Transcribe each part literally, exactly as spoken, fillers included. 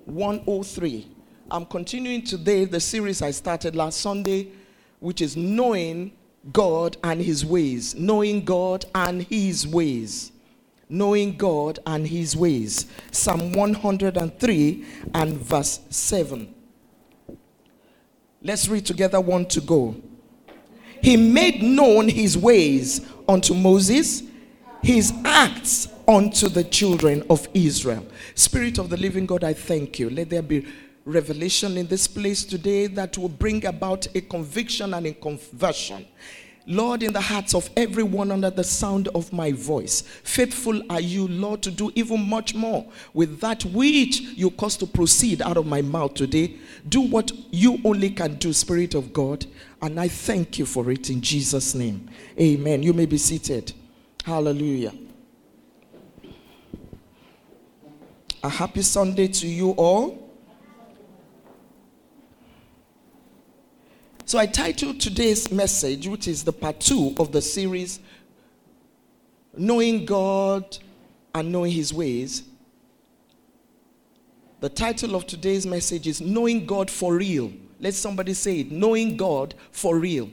one oh three. I'm continuing today the series I started last Sunday, which is Knowing God and His Ways. Knowing God and His Ways. Knowing God and His Ways. Psalm one hundred three and verse seven. Let's read together, one to go. He made known His ways unto Moses, His acts unto the children of Israel. Spirit of the living God, I thank you. Let there be revelation in this place today that will bring about a conviction and a conversion. Lord, in the hearts of everyone under the sound of my voice, faithful are you, Lord, to do even much more with that which you cause to proceed out of my mouth today. Do what you only can do, Spirit of God, and I thank you for it in Jesus' name. Amen. You may be seated. Hallelujah. A happy Sunday to you all. So I titled today's message, which is the part two of the series, Knowing God and Knowing His Ways. The title of today's message is Knowing God for Real. Let somebody say it, Knowing God for Real.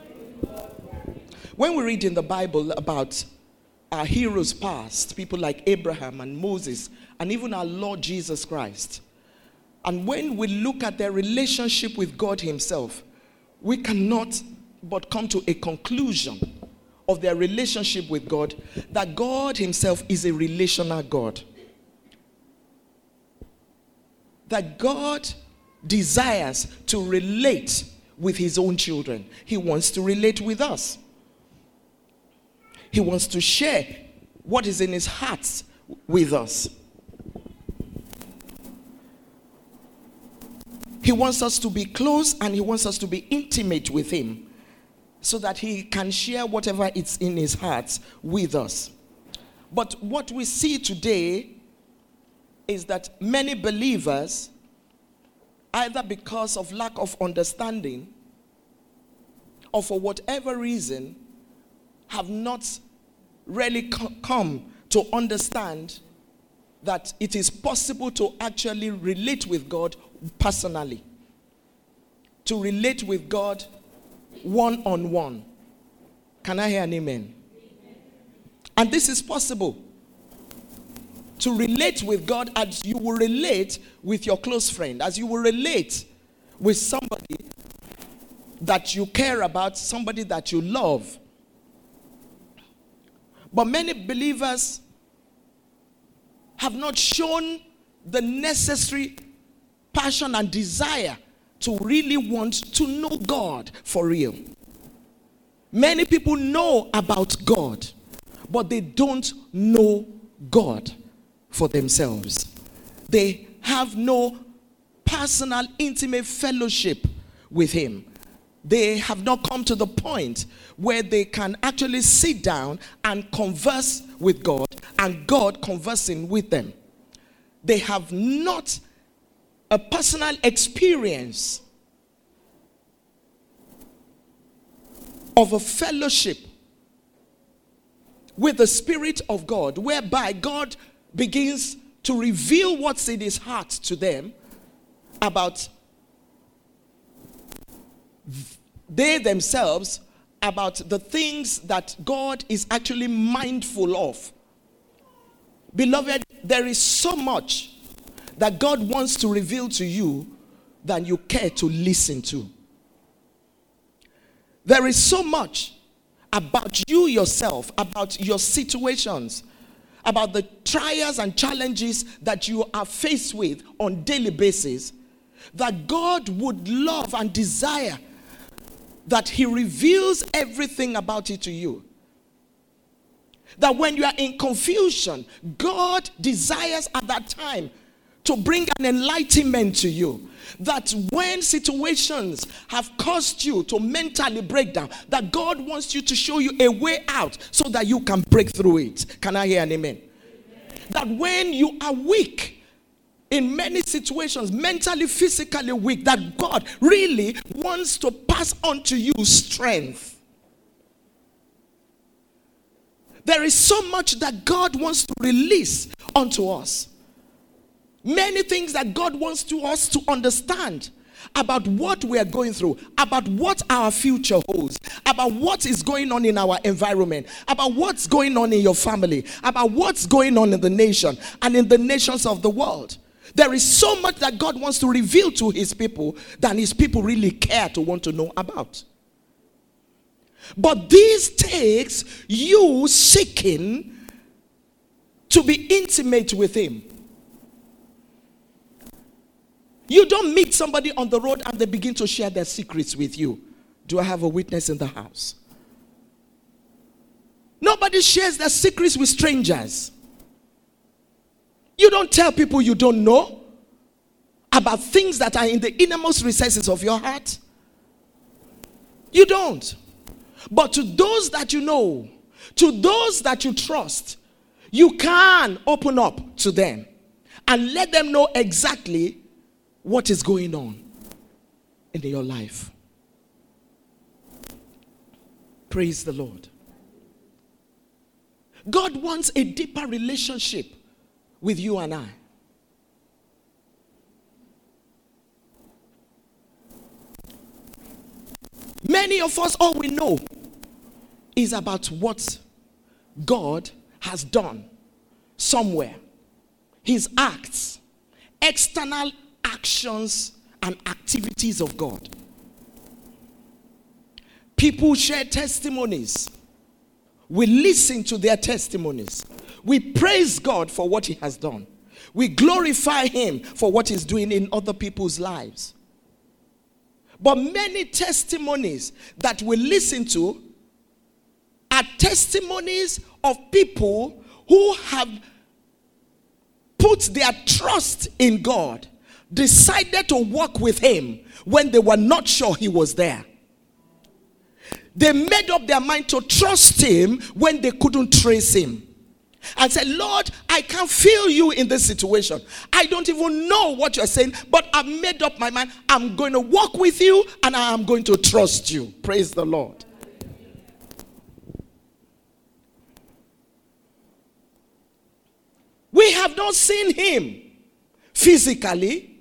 When we read in the Bible about our heroes past, people like Abraham and Moses, and even our Lord Jesus Christ, and when we look at their relationship with God Himself, we cannot but come to a conclusion of their relationship with God, that God Himself is a relational God. That God desires to relate with His own children. He wants to relate with us. He wants to share what is in His heart with us. He wants us to be close and He wants us to be intimate with Him so that He can share whatever is in His heart with us. But what we see today is that many believers, either because of lack of understanding or for whatever reason, have not really come to understand that it is possible to actually relate with God personally. To relate with God one-on-one. Can I hear an amen? Amen? And this is possible. To relate with God as you will relate with your close friend. As you will relate with somebody that you care about, somebody that you love. But many believers have not shown the necessary passion and desire to really want to know God for real. Many people know about God, but they don't know God for themselves. They have no personal, intimate fellowship with Him. They have not come to the point where they can actually sit down and converse with God and God conversing with them. They have not a personal experience of a fellowship with the Spirit of God, whereby God begins to reveal what's in His heart to them about they themselves, about the things that God is actually mindful of. Beloved, there is so much that God wants to reveal to you than you care to listen to. There is so much about you yourself, about your situations, about the trials and challenges that you are faced with on a daily basis, that God would love and desire that He reveals everything about it to you. That when you are in confusion, God desires at that time to bring an enlightenment to you. That when situations have caused you to mentally break down, that God wants you to show you a way out so that you can break through it. Can I hear an amen? Amen. That when you are weak, in many situations, mentally, physically weak, that God really wants to pass on to you strength. There is so much that God wants to release unto us. Many things that God wants to us to understand about what we are going through, about what our future holds, about what is going on in our environment, about what's going on in your family, about what's going on in the nation and in the nations of the world. There is so much that God wants to reveal to his people than his people really care to want to know about. But this takes you seeking to be intimate with him. You don't meet somebody on the road and they begin to share their secrets with you. Do I have a witness in the house? Nobody shares their secrets with strangers. You don't tell people you don't know about things that are in the innermost recesses of your heart. You don't. But to those that you know, to those that you trust, you can open up to them and let them know exactly what is going on in your life. Praise the Lord. God wants a deeper relationship with you and I. Many of us, all we know is about what God has done somewhere. His acts, external actions and activities of God. People share testimonies. We listen to their testimonies. We praise God for what he has done. We glorify him for what he's doing in other people's lives. But many testimonies that we listen to are testimonies of people who have put their trust in God, decided to walk with him when they were not sure he was there. They made up their mind to trust him when they couldn't trace him. And said, Lord, I can feel you in this situation. I don't even know what you're saying, but I've made up my mind. I'm going to walk with you and I am going to trust you. Praise the Lord. We have not seen him physically.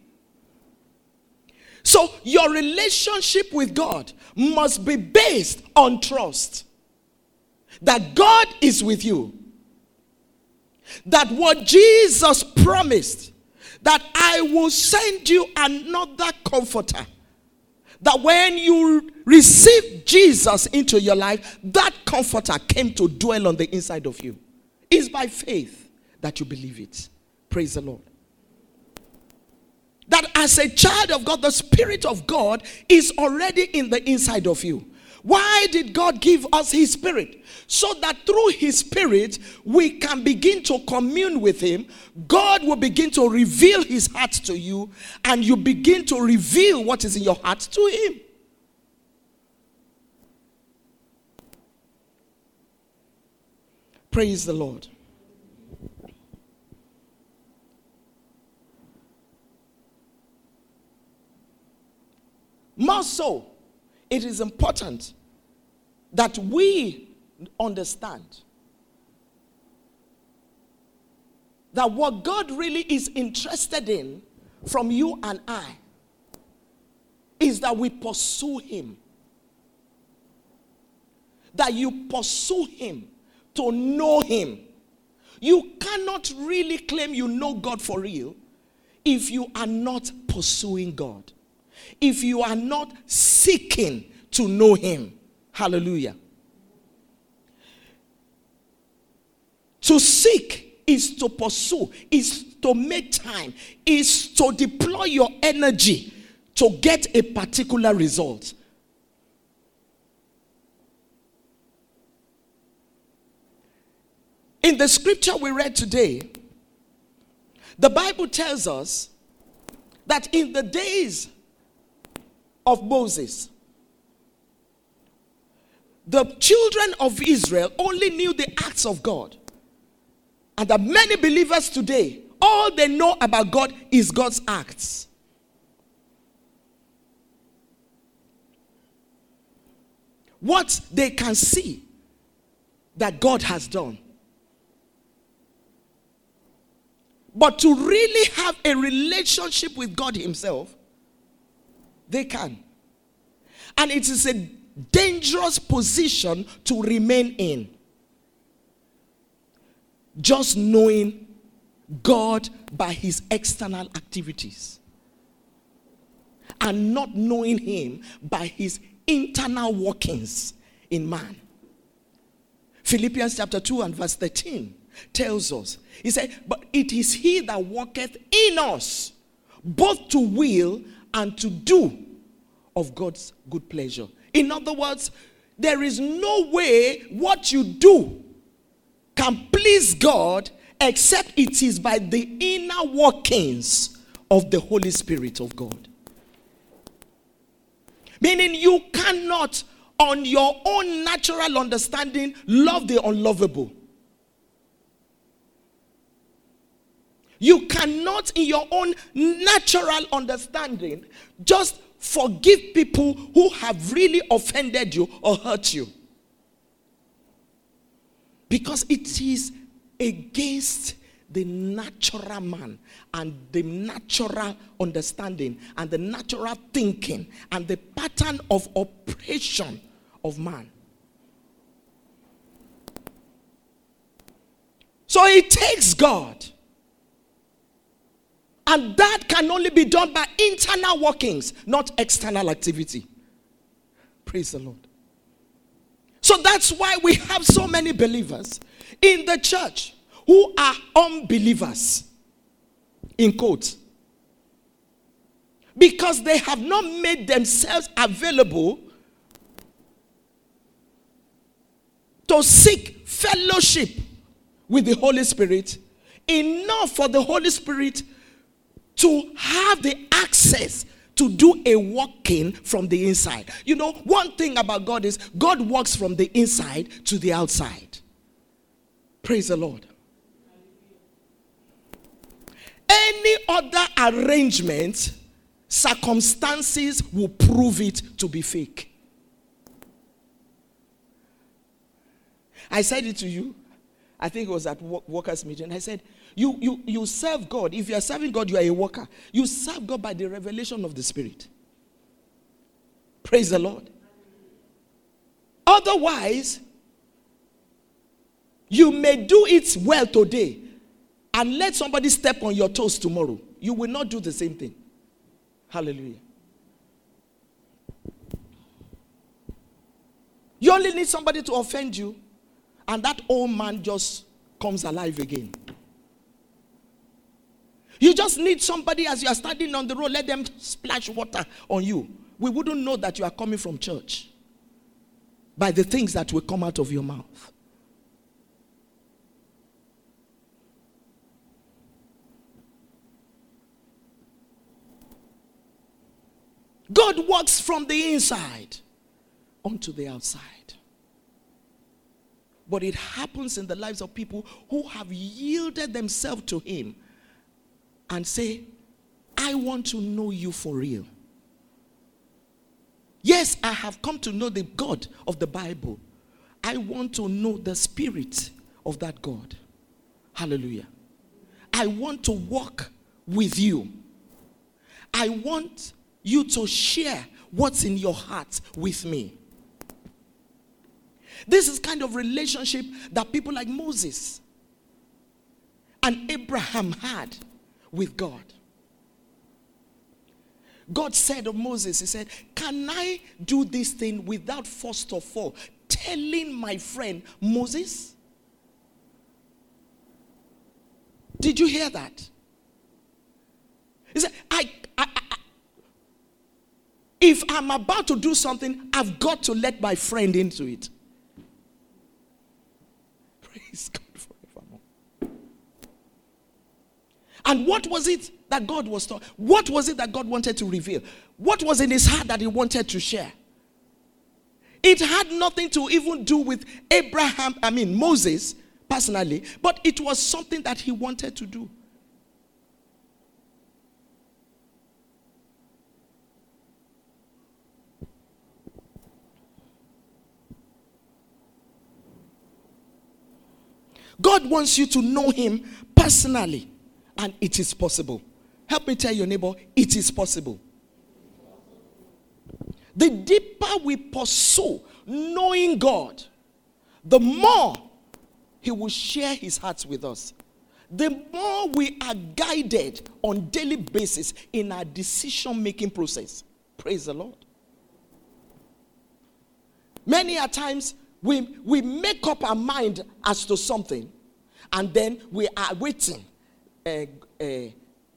So your relationship with God must be based on trust. That God is with you. That what Jesus promised, that I will send you another comforter. That when you receive Jesus into your life, that comforter came to dwell on the inside of you. It's by faith that you believe it. Praise the Lord. That as a child of God, the Spirit of God is already in the inside of you. Why did God give us his Spirit? So that through his Spirit, we can begin to commune with him. God will begin to reveal his heart to you, and you begin to reveal what is in your heart to him. Praise the Lord. More so, it is important that we understand that what God really is interested in from you and I is that we pursue him. That you pursue him to know him. You cannot really claim you know God for real if you are not pursuing God. If you are not seeking to know him. Hallelujah. To seek is to pursue, is to make time, is to deploy your energy to get a particular result. In the scripture we read today, the Bible tells us that in the days of Moses, the children of Israel only knew the acts of God. And that many believers today, all they know about God is God's acts. What they can see that God has done. But to really have a relationship with God himself, they can. And it is a dangerous position to remain in. Just knowing God by his external activities. And not knowing him by his internal workings in man. Philippians chapter two and verse thirteen tells us, he said, but it is he that worketh in us, both to will and to do of God's good pleasure. In other words, there is no way what you do can please God except it is by the inner workings of the Holy Spirit of God. Meaning you cannot, on your own natural understanding, love the unlovable. You cannot, in your own natural understanding, just forgive people who have really offended you or hurt you. Because it is against the natural man and the natural understanding and the natural thinking and the pattern of operation of man. So it takes God. And that can only be done by internal workings, not external activity. Praise the Lord. So that's why we have so many believers in the church who are unbelievers, in quotes, because they have not made themselves available to seek fellowship with the Holy Spirit enough for the Holy Spirit to have the access to do a working from the inside. You know, one thing about God is God works from the inside to the outside. Praise the Lord. Any other arrangement, circumstances will prove it to be fake. I said it to you. I think it was at workers' meeting. I said, you, you, you serve God. If you are serving God, you are a worker. You serve God by the revelation of the Spirit. Praise the Lord. Otherwise, you may do it well today and let somebody step on your toes tomorrow. You will not do the same thing. Hallelujah. You only need somebody to offend you, and that old man just comes alive again. You just need somebody as you are standing on the road, let them splash water on you. We wouldn't know that you are coming from church by the things that will come out of your mouth. God works from the inside onto the outside. But it happens in the lives of people who have yielded themselves to him and say, I want to know you for real. Yes, I have come to know the God of the Bible. I want to know the spirit of that God. Hallelujah. I want to walk with you. I want you to share what's in your heart with me. This is kind of relationship that people like Moses and Abraham had with God. God said of Moses, he said, can I do this thing without first of all telling my friend Moses? Did you hear that? He said, I, I, I, if I'm about to do something, I've got to let my friend into it. Praise God forevermore. And what was it that God was talking? What was it that God wanted to reveal? What was in his heart that he wanted to share? It had nothing to even do with Abraham, I mean Moses personally, but it was something that he wanted to do. God wants you to know him personally and it is possible. Help me tell your neighbor, it is possible. The deeper we pursue knowing God, the more he will share his heart with us. The more we are guided on daily basis in our decision-making process. Praise the Lord. Many a times we, we make up our mind as to something, and then we are waiting. Uh, uh,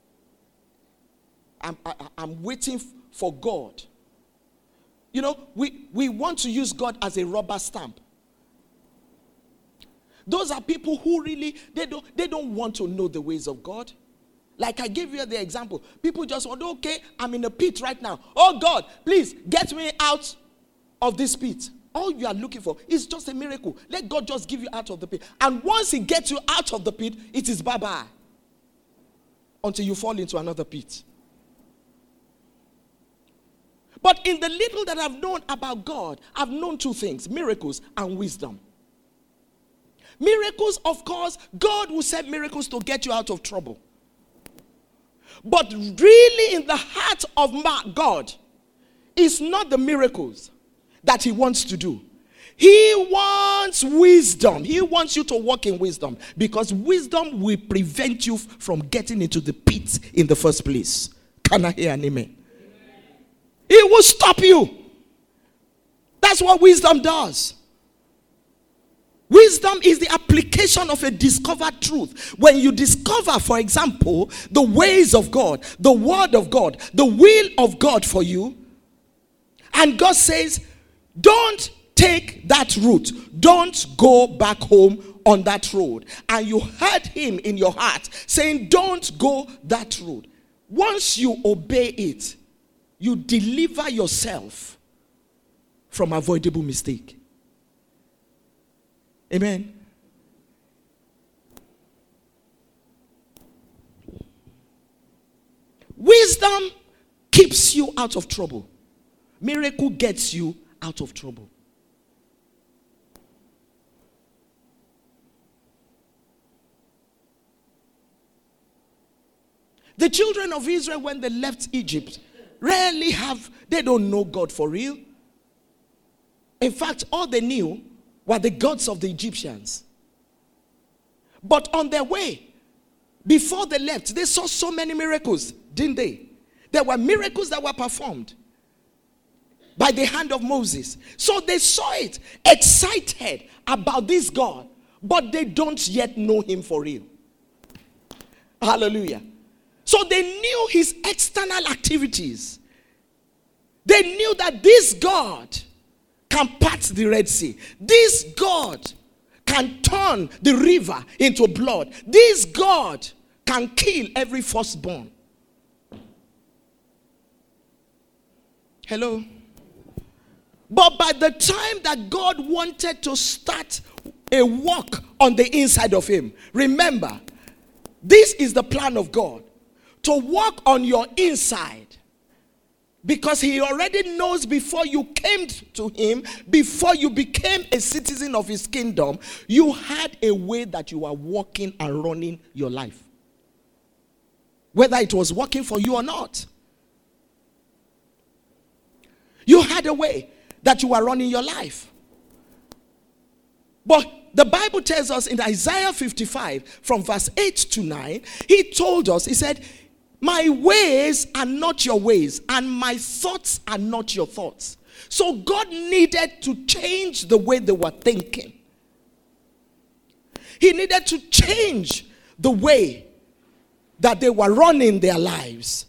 I'm, I, I'm waiting for God. You know, we, we want to use God as a rubber stamp. Those are people who really, they don't, they don't want to know the ways of God. Like I gave you the example. People just want, okay, I'm in a pit right now. Oh God, please get me out of this pit. All you are looking for is just a miracle. Let God just give you out of the pit. And once he gets you out of the pit, it is bye-bye. Until you fall into another pit. But in the little that I've known about God, I've known two things, miracles and wisdom. Miracles, of course, God will send miracles to get you out of trouble. But really in the heart of God is not the miracles that he wants to do. He wants wisdom. He wants you to walk in wisdom, because wisdom will prevent you from getting into the pit in the first place. Can I hear an amen? It will stop you. That's what wisdom does. Wisdom is the application of a discovered truth. When you discover, for example, the ways of God, the word of God, the will of God for you, and God says, don't take that route. Don't go back home on that road. And you heard him in your heart saying, don't go that road. Once you obey it, you deliver yourself from avoidable mistake. Amen. Wisdom keeps you out of trouble. Miracle gets you out of trouble. The children of Israel, when they left Egypt, rarely have, they don't know God for real. In fact, all they knew were the gods of the Egyptians. But on their way, before they left, they saw so many miracles, didn't they? There were miracles that were performed by the hand of Moses. So they saw it, excited about this God, but they don't yet know him for real. Hallelujah. So they knew his external activities. They knew that this God can part the Red Sea. This God can turn the river into blood. This God can kill every firstborn. Hello? But by the time that God wanted to start a work on the inside of him, remember, this is the plan of God. To work on your inside. Because he already knows before you came to him, before you became a citizen of his kingdom, you had a way that you were walking and running your life. Whether it was working for you or not. You had a way that you were running your life. But the Bible tells us in Isaiah fifty-five from verse eight to nine, he told us, he said, my ways are not your ways, and my thoughts are not your thoughts. So God needed to change the way they were thinking. He needed to change the way that they were running their lives.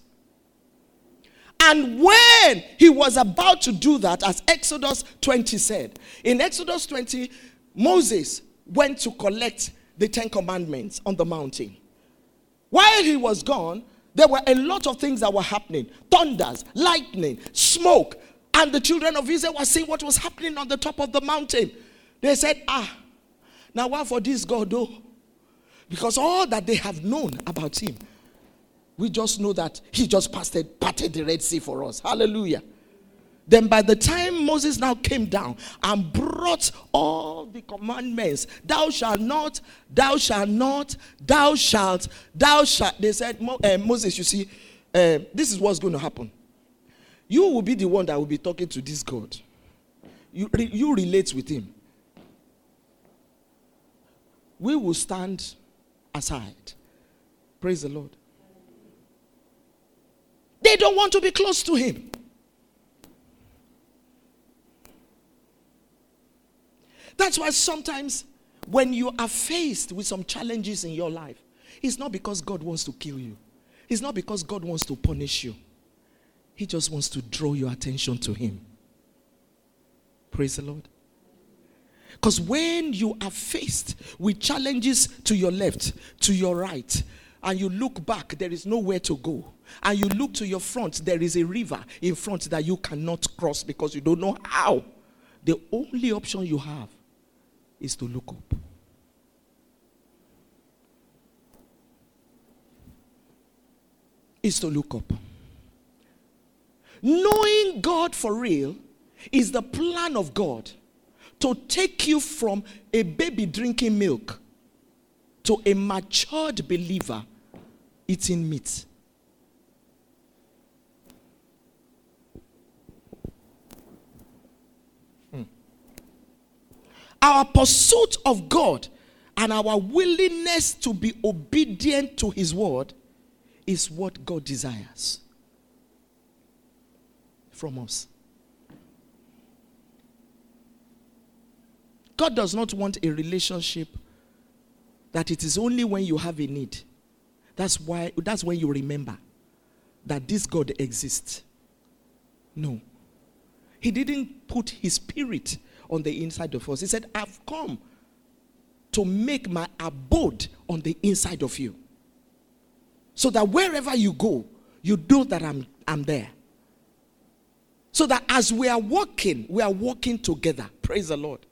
And when he was about to do that, as Exodus twenty said, in Exodus twenty, Moses went to collect the Ten Commandments on the mountain. While he was gone, there were a lot of things that were happening. Thunders, lightning, smoke. And the children of Israel were seeing what was happening on the top of the mountain. They said, ah, now what for this God though? Because all that they have known about him, we just know that he just parted, parted the Red Sea for us. Hallelujah. Then by the time Moses now came down and brought all the commandments, thou shalt not, thou shalt not, thou shalt, thou shalt, they said, Mo, uh, Moses, you see, uh, this is what's going to happen. You will be the one that will be talking to this God. You, you relate with him. We will stand aside. Praise the Lord. They don't want to be close to him. That's why sometimes when you are faced with some challenges in your life, it's not because God wants to kill you. It's not because God wants to punish you. He just wants to draw your attention to him. Praise the Lord. Because when you are faced with challenges to your left, to your right, and you look back, there is nowhere to go. And you look to your front, there is a river in front that you cannot cross because you don't know how. The only option you have is to look up. Is to look up. Knowing God for real is the plan of God to take you from a baby drinking milk to a matured believer eating meat. Hmm. Our pursuit of God and our willingness to be obedient to his word is what God desires from us. God does not want a relationship that it is only when you have a need. That's why, that's when you remember that this God exists. No. He didn't put his spirit on the inside of us. He said, I've come to make my abode on the inside of you. So that wherever you go, you know that I'm, I'm there. So that as we are walking, we are walking together. Praise the Lord.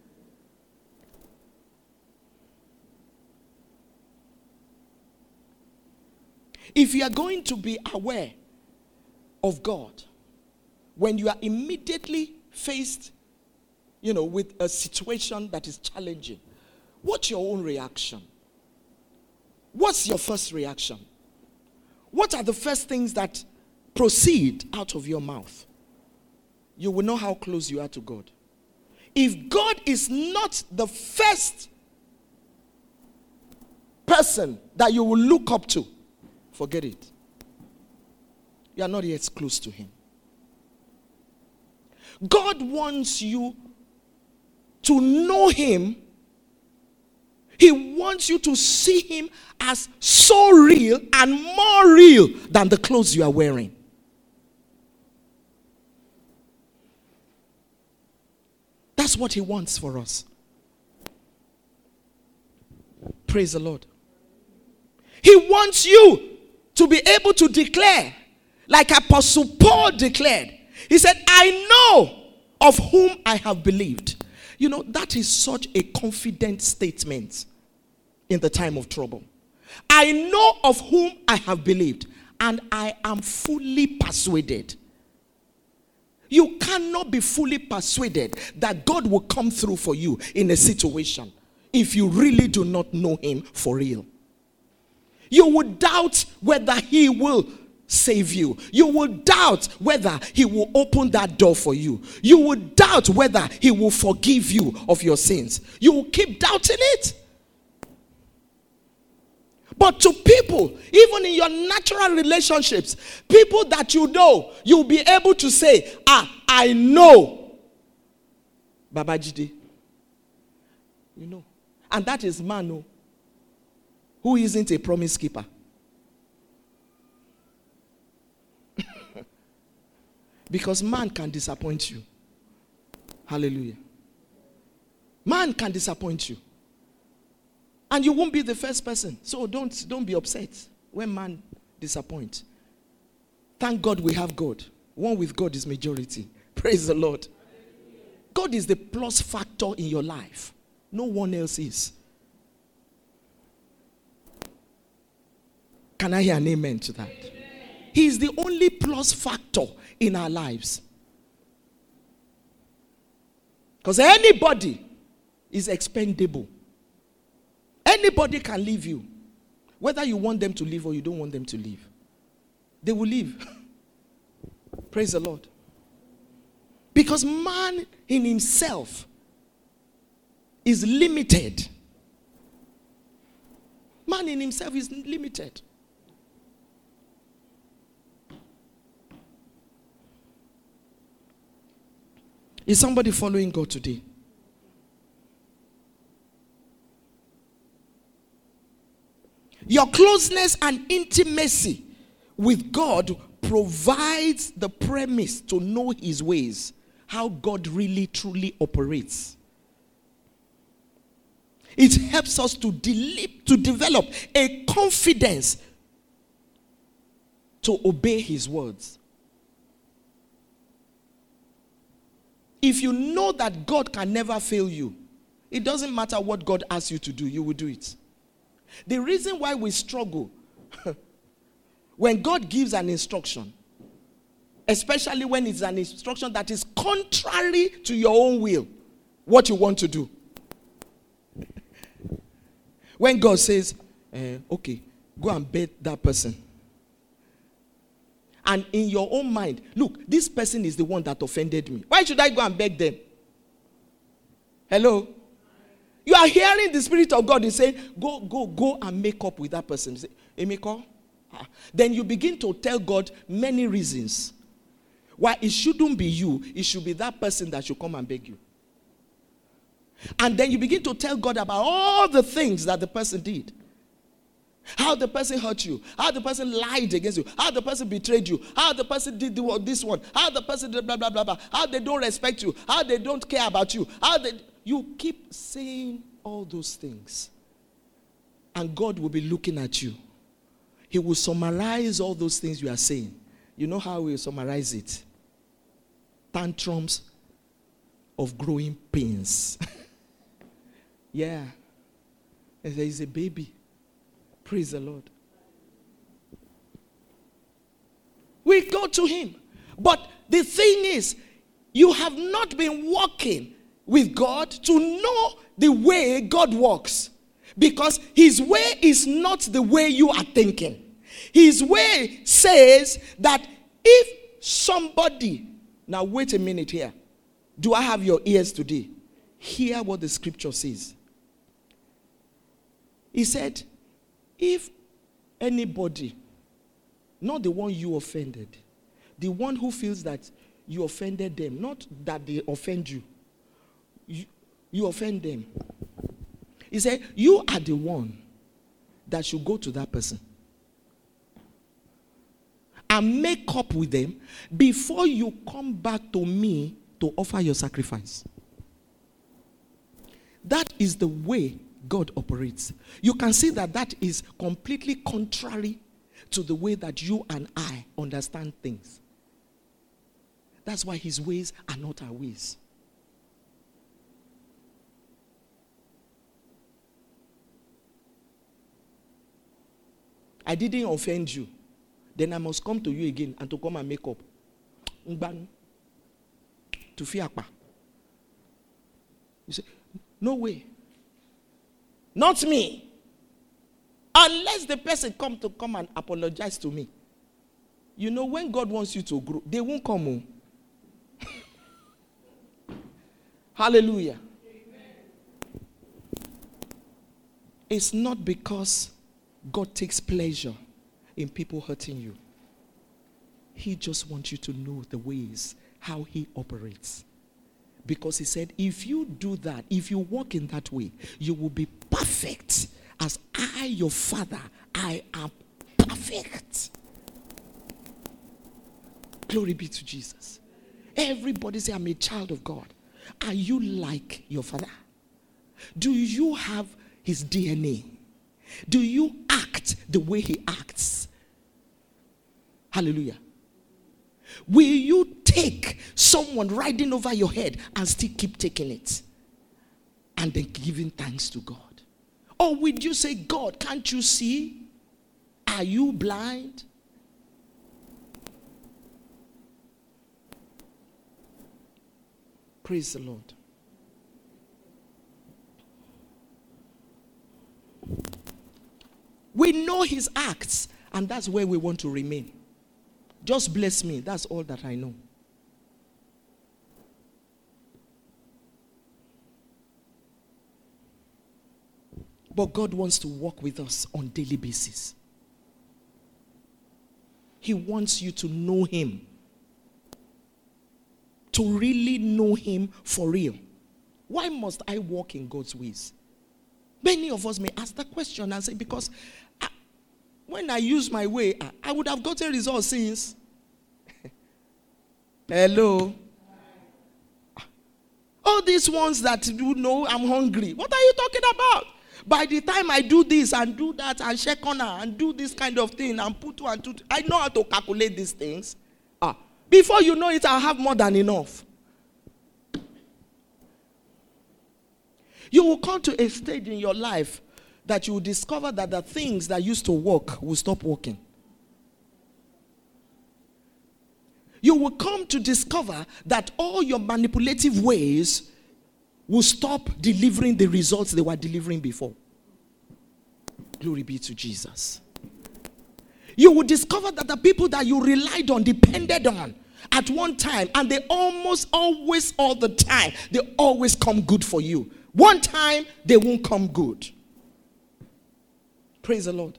If you are going to be aware of God, when you are immediately faced, you know, with a situation that is challenging, what's your own reaction? What's your first reaction? What are the first things that proceed out of your mouth? You will know how close you are to God. If God is not the first person that you will look up to, forget it. You are not yet close to him. God wants you to know him. He wants you to see him as so real and more real than the clothes you are wearing. That's what he wants for us. Praise the Lord. He wants you to be able to declare, like Apostle Paul declared. He said, I know of whom I have believed. You know, that is such a confident statement in the time of trouble. I know of whom I have believed, and I am fully persuaded. You cannot be fully persuaded that God will come through for you in a situation if you really do not know him for real. You would doubt whether he will save you. You will doubt whether he will open that door for you. You will doubt whether he will forgive you of your sins. You will keep doubting it. But to people, even in your natural relationships, people that you know, you'll be able to say, ah, I know Babajide. You know. And that is man who isn't a promise keeper. Because man can disappoint you. Hallelujah. Man can disappoint you. And you won't be the first person. So don't, don't be upset when man disappoints. Thank God we have God. One with God is majority. Praise the Lord. God is the plus factor in your life. No one else is. Can I hear an amen to that? Amen. He is the only plus factor in our lives. Because anybody is expendable. Anybody can leave you. Whether you want them to leave or you don't want them to leave. They will leave. Praise the Lord. Because man in himself is limited. Man in himself is limited. Is somebody following God today? Your closeness and intimacy with God provides the premise to know his ways, how God really truly operates. It helps us to, de- to develop a confidence to obey his words. If you know that God can never fail you, it doesn't matter what God asks you to do, you will do it. The reason why we struggle when God gives an instruction, especially when it's an instruction that is contrary to your own will, what you want to do. When God says, eh, okay, go and beg that person. And in your own mind, look, this person is the one that offended me. Why should I go and beg them? Hello? You are hearing the Spirit of God is saying, go, go, go and make up with that person. You say, Emiko? Ah. Then you begin to tell God many reasons why it shouldn't be you. It should be that person that should come and beg you. And then you begin to tell God about all the things that the person did. How the person hurt you. How the person lied against you. How the person betrayed you. How the person did this one. How the person did blah, blah, blah, blah. How they don't respect you. How they don't care about you. How they... You keep saying all those things. And God will be looking at you. He will summarize all those things you are saying. You know how he will summarize it? Tantrums of growing pains. Yeah. And there is a baby. Praise the Lord. We go to him. But the thing is, you have not been walking with God to know the way God walks. Because his way is not the way you are thinking. His way says that if somebody, now wait a minute here. Do I have your ears today? Hear what the scripture says. He said, if anybody, not the one you offended, the one who feels that you offended them, not that they offend you, you, you offend them. He said, you are the one that should go to that person and make up with them before you come back to me to offer your sacrifice. That is the way God operates. You can see that that is completely contrary to the way that you and I understand things. That's why his ways are not our ways. I didn't offend you. Then I must come to you again and to come and make up. To fiakpa. You say, no way. Not me. Unless the person come to come and apologize to me. You know, when God wants you to grow, they won't come home. Hallelujah. Amen. It's not because God takes pleasure in people hurting you. He just wants you to know the ways, how he operates. Because he said, if you do that, if you walk in that way, you will be perfect. As I, your Father, I am perfect. Glory be to Jesus. Everybody say, I'm a child of God. Are you like your Father? Do you have his D N A? Do you act the way he acts? Hallelujah. Will you take someone riding over your head and still keep taking it? And then giving thanks to God? Or would you say, God, can't you see? Are you blind? Praise the Lord. know his acts, and that's where we want to remain. Just bless me. That's all that I know. But God wants to walk with us on a daily basis. He wants you to know him. To really know him for real. Why must I walk in God's ways? Many of us may ask that question and say, because I, when I use my way, I, I would have gotten results since. Hello? All these ones that you know I'm hungry. What are you talking about? By the time I do this and do that and check on her and do this kind of thing and put two and two, I know how to calculate these things. Ah, before you know it, I'll have more than enough. You will come to a stage in your life that you will discover that the things that used to work will stop working. You will come to discover that all your manipulative ways will stop delivering the results they were delivering before. Glory be to Jesus. You will discover that the people that you relied on, depended on at one time, and they almost always, all the time, they always come good for you. One time, they won't come good. Praise the Lord.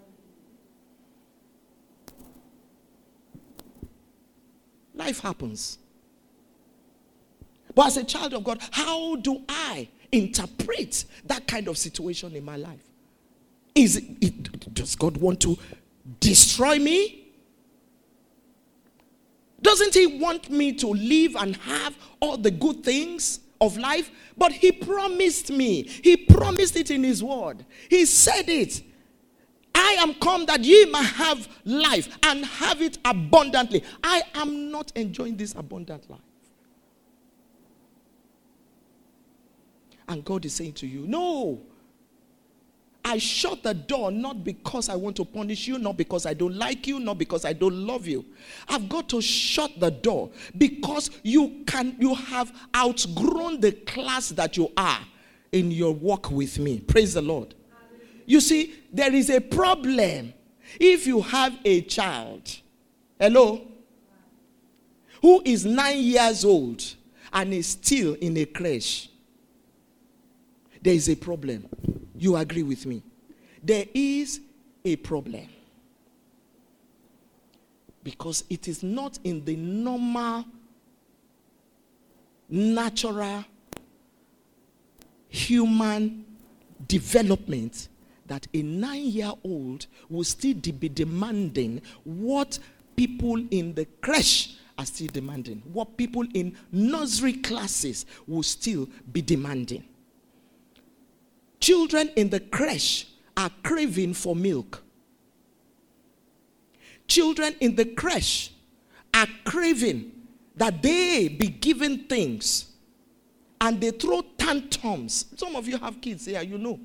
Life happens. But as a child of God, how do I interpret that kind of situation in my life? Is it, it, does God want to destroy me? Doesn't he want me to live and have all the good things of life? But he promised me. He promised it in his word. He said it. I am come that ye might have life and have it abundantly. I am not enjoying this abundant life. And God is saying to you, no. I shut the door not because I want to punish you, not because I don't like you, not because I don't love you. I've got to shut the door because you can you have outgrown the class that you are in your walk with me. Praise the Lord. You see, there is a problem if you have a child, hello, who is nine years old and is still in a creche. There is a problem. You agree with me? There is a problem. Because it is not in the normal, natural, human development that a nine-year-old will still be demanding what people in the creche are still demanding. What people in nursery classes will still be demanding. Children in the creche are craving for milk. Children in the creche are craving that they be given things, and they throw tantrums. Some of you have kids here, you know.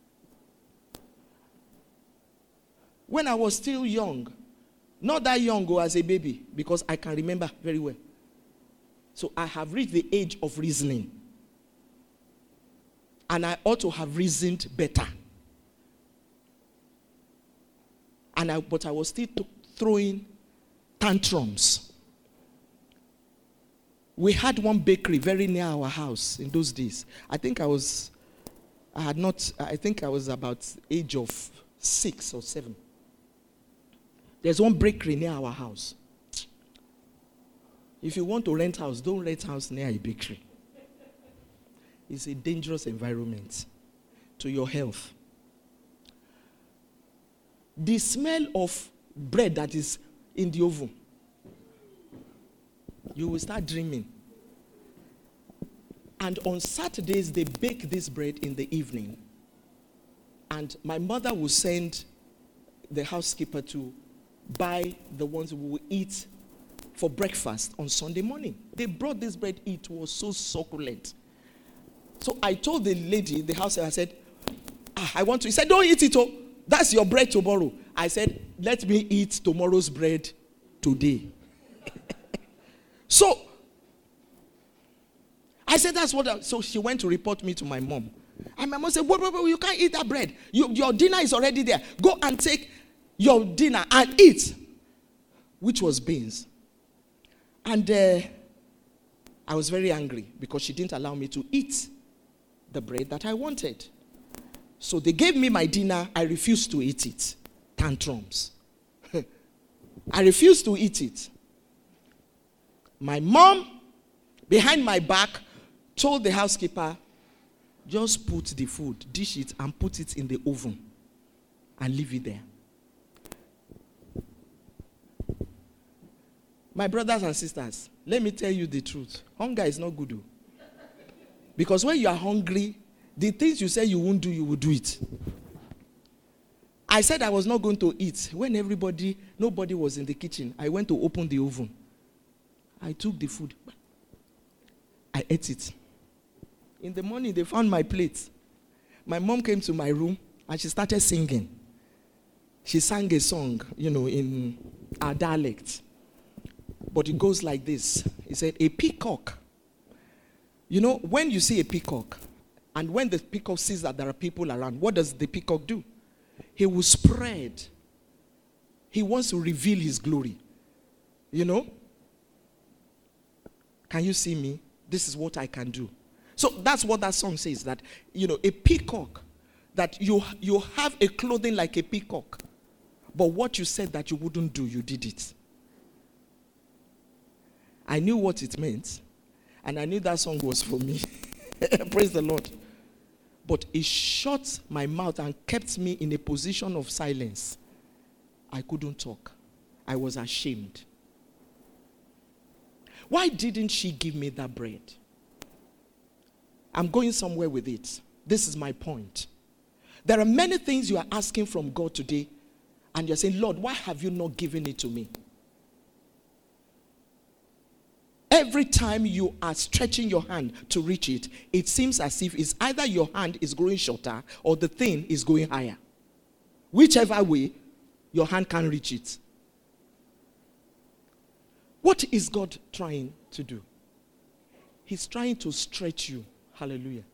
When I was still young, not that young ago as a baby, because I can remember very well. So I have reached the age of reasoning. And I ought to have reasoned better. And I, but I was still t- throwing tantrums. We had one bakery very near our house in those days. I think I was, I had not, I think I was about age of six or seven. There's one bakery near our house. If you want to rent house, don't rent house near a bakery. It's a dangerous environment to your health. The smell of bread that is in the oven, you will start dreaming. And on Saturdays, they bake this bread in the evening. And my mother will send the housekeeper to buy the ones we will eat for breakfast on Sunday morning. They brought this bread. It was so succulent. So I told the lady, the house, I said, ah, I want to. He said, don't eat it. Oh, that's your bread tomorrow. I said, let me eat tomorrow's bread today. So I said, that's what I, so she went to report me to my mom. And my mom said, wait, wait, wait, you can't eat that bread. You, your dinner is already there. Go and take your dinner and eat. Which was beans. And uh, I was very angry because she didn't allow me to eat the bread that I wanted. So they gave me my dinner. I refused to eat it. Tantrums. I refused to eat it. My mom, behind my back, told the housekeeper, just put the food, dish it, and put it in the oven and leave it there. My brothers and sisters, let me tell you the truth. Hunger is not good, though. Because when you are hungry, the things you say you won't do, you will do it. I said I was not going to eat. When everybody, nobody was in the kitchen, I went to open the oven. I took the food. I ate it. In the morning, they found my plate. My mom came to my room, and she started singing. She sang a song, you know, in our dialect. But it goes like this. He said, a peacock. You know, when you see a peacock, and when the peacock sees that there are people around, what does the peacock do? He will spread. He wants to reveal his glory. You know? Can you see me? This is what I can do. So that's what that song says, that, you know, a peacock, that you, you have a clothing like a peacock. But what you said that you wouldn't do, you did it. I knew what it meant, and I knew that song was for me. Praise the Lord. But it shut my mouth and kept me in a position of silence. I couldn't talk. I was ashamed. Why didn't she give me that bread? I'm going somewhere with it. This is my point. There are many things you are asking from God today, and you're saying, Lord, why have you not given it to me? Every time you are stretching your hand to reach it, it seems as if it's either your hand is growing shorter or the thing is going higher. Whichever way, your hand can't reach it. What is God trying to do? He's trying to stretch you. Hallelujah.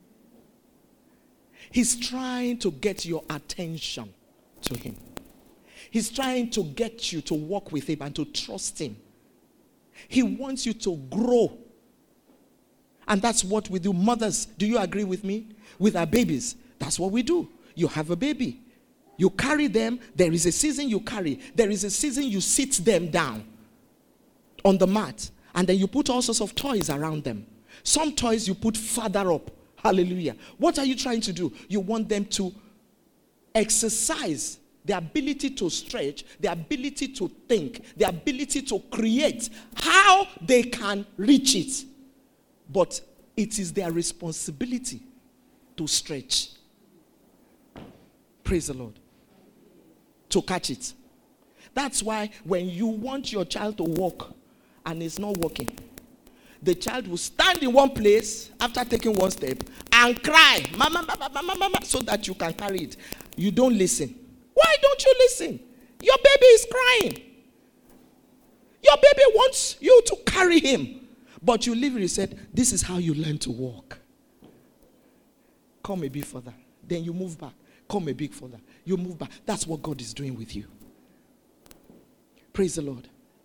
He's trying to get your attention to him. He's trying to get you to walk with him and to trust him. He wants you to grow. And that's what we do. Mothers, do you agree with me? With our babies, that's what we do. You have a baby. You carry them. There is a season you carry. There is a season you sit them down on the mat. And then you put all sorts of toys around them. Some toys you put further up. Hallelujah. What are you trying to do? You want them to exercise the ability to stretch, the ability to think, the ability to create, how they can reach it. But it is their responsibility to stretch. Praise the Lord. To catch it. That's why when you want your child to walk and it's not walking, the child will stand in one place after taking one step and cry, mama, mama, mama, mama, so that you can carry it. You don't listen. Why don't you listen? Your baby is crying. Your baby wants you to carry him. But you literally said, this is how you learn to walk. Come a bit further. Then you move back. Come a bit further. You move back. That's what God is doing with you. Praise the Lord.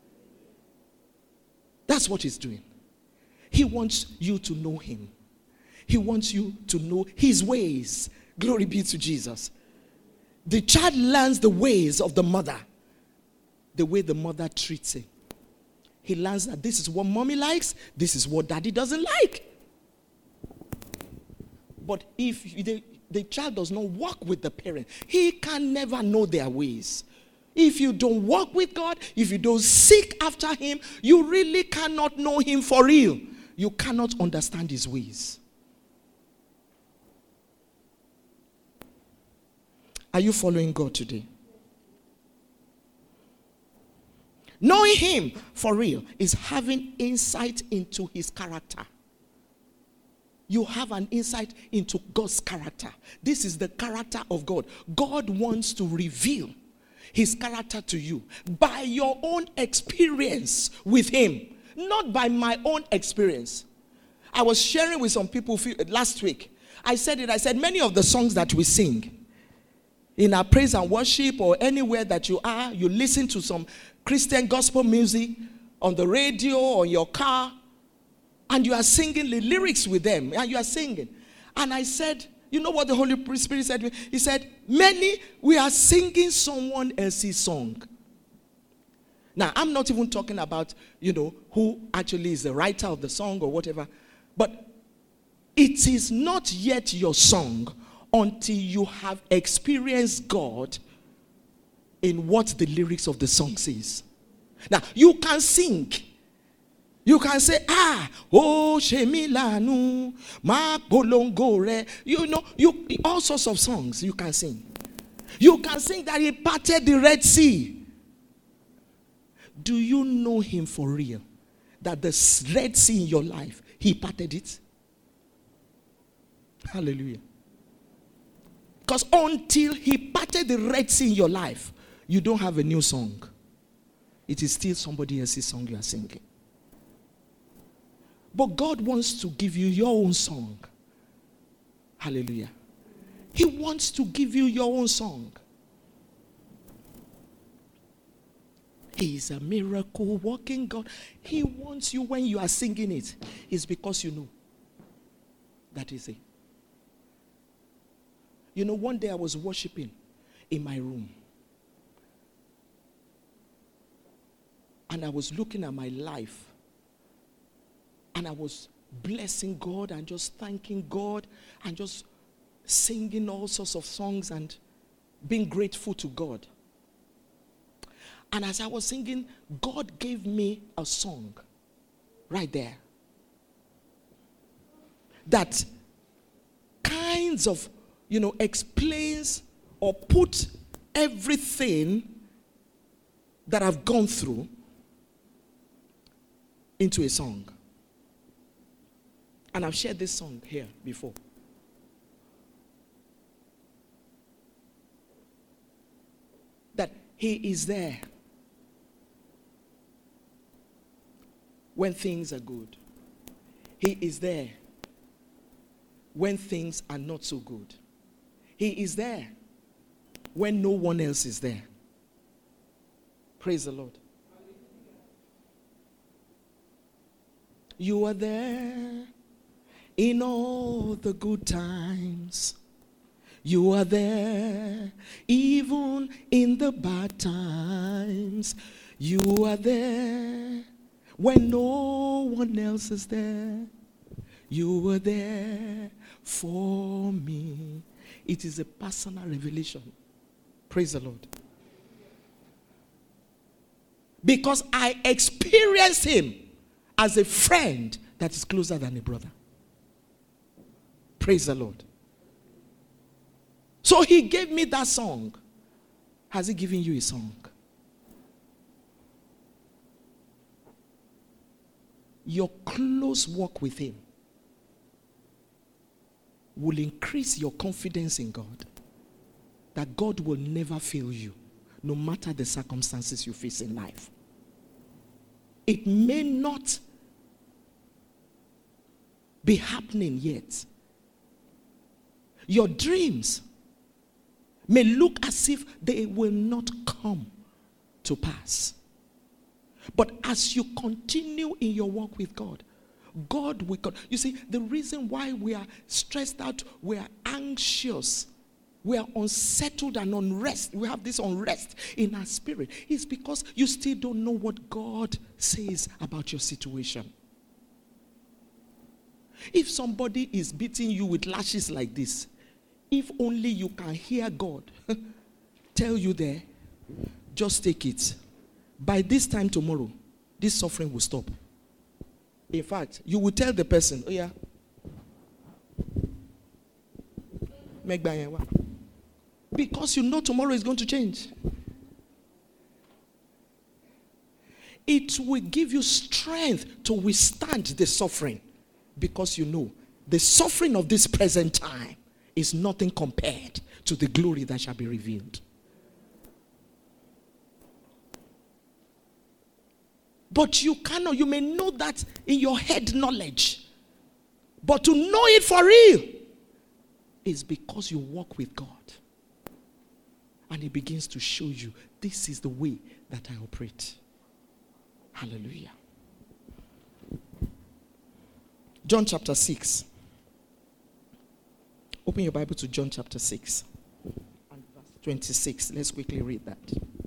That's what he's doing. He wants you to know him. He wants you to know his ways. Glory be to Jesus. The child learns the ways of the mother, the way the mother treats him. He learns that this is what mommy likes, this is what daddy doesn't like. But if the, the child does not walk with the parent, he can never know their ways. If you don't walk with God, if you don't seek after him, you really cannot know him for real. You cannot understand his ways. Are you following God today? Knowing him for real is having insight into his character. You have an insight into God's character. This is the character of God. God wants to reveal his character to you by your own experience with him, not by my own experience. I was sharing with some people last week. I said it, I said many of the songs that we sing in our praise and worship or anywhere that you are, you listen to some Christian gospel music on the radio or your car, and you are singing the lyrics with them, and you are singing. And I said, you know what the Holy Spirit said to me? He said, many, we are singing someone else's song. Now, I'm not even talking about, you know, who actually is the writer of the song or whatever, but it is not yet your song until you have experienced God in what the lyrics of the song says. Now, you can sing. You can say, ah, oh, Shemilanu, Ma Bolongore. You know, you all sorts of songs you can sing. You can sing that he parted the Red Sea. Do you know him for real? That the Red Sea in your life, he parted it? Hallelujah. Because until he parted the Red Sea in your life, you don't have a new song. It is still somebody else's song you are singing. But God wants to give you your own song. Hallelujah. He wants to give you your own song. He is a miracle working God. He wants you when you are singing it. It's because you know. That is it. You know, one day I was worshiping in my room. And I was looking at my life. And I was blessing God and just thanking God and just singing all sorts of songs and being grateful to God. And as I was singing, God gave me a song right there that kinds of, you know, explains or put everything that I've gone through into a song. And I've shared this song here before. That he is there when things are good. He is there when things are not so good. He is there when no one else is there. Praise the Lord. You are there in all the good times. You are there even in the bad times. You are there when no one else is there. You were there for me. It is a personal revelation. Praise the Lord. Because I experienced him as a friend that is closer than a brother. Praise the Lord. So he gave me that song. Has he given you a song? Your close walk with him will increase your confidence in God. That God will never fail you, no matter the circumstances you face in life. It may not be happening yet. Your dreams may look as if they will not come to pass. But as you continue in your walk with God, God will God. You see, the reason why we are stressed out, we are anxious, we are unsettled and unrest, we have this unrest in our spirit, is because you still don't know what God says about your situation. If somebody is beating you with lashes like this, if only you can hear God tell you there, just take it. By this time tomorrow, this suffering will stop. In fact, you will tell the person, oh yeah, make by because you know tomorrow is going to change. It will give you strength to withstand the suffering, because you know the suffering of this present time is nothing compared to the glory that shall be revealed. But you cannot, you may know that in your head knowledge. But to know it for real is because you walk with God. And he begins to show you, this is the way that I operate. Hallelujah. John chapter six. Open your Bible to John chapter six and verse twenty-six. Let's quickly read that.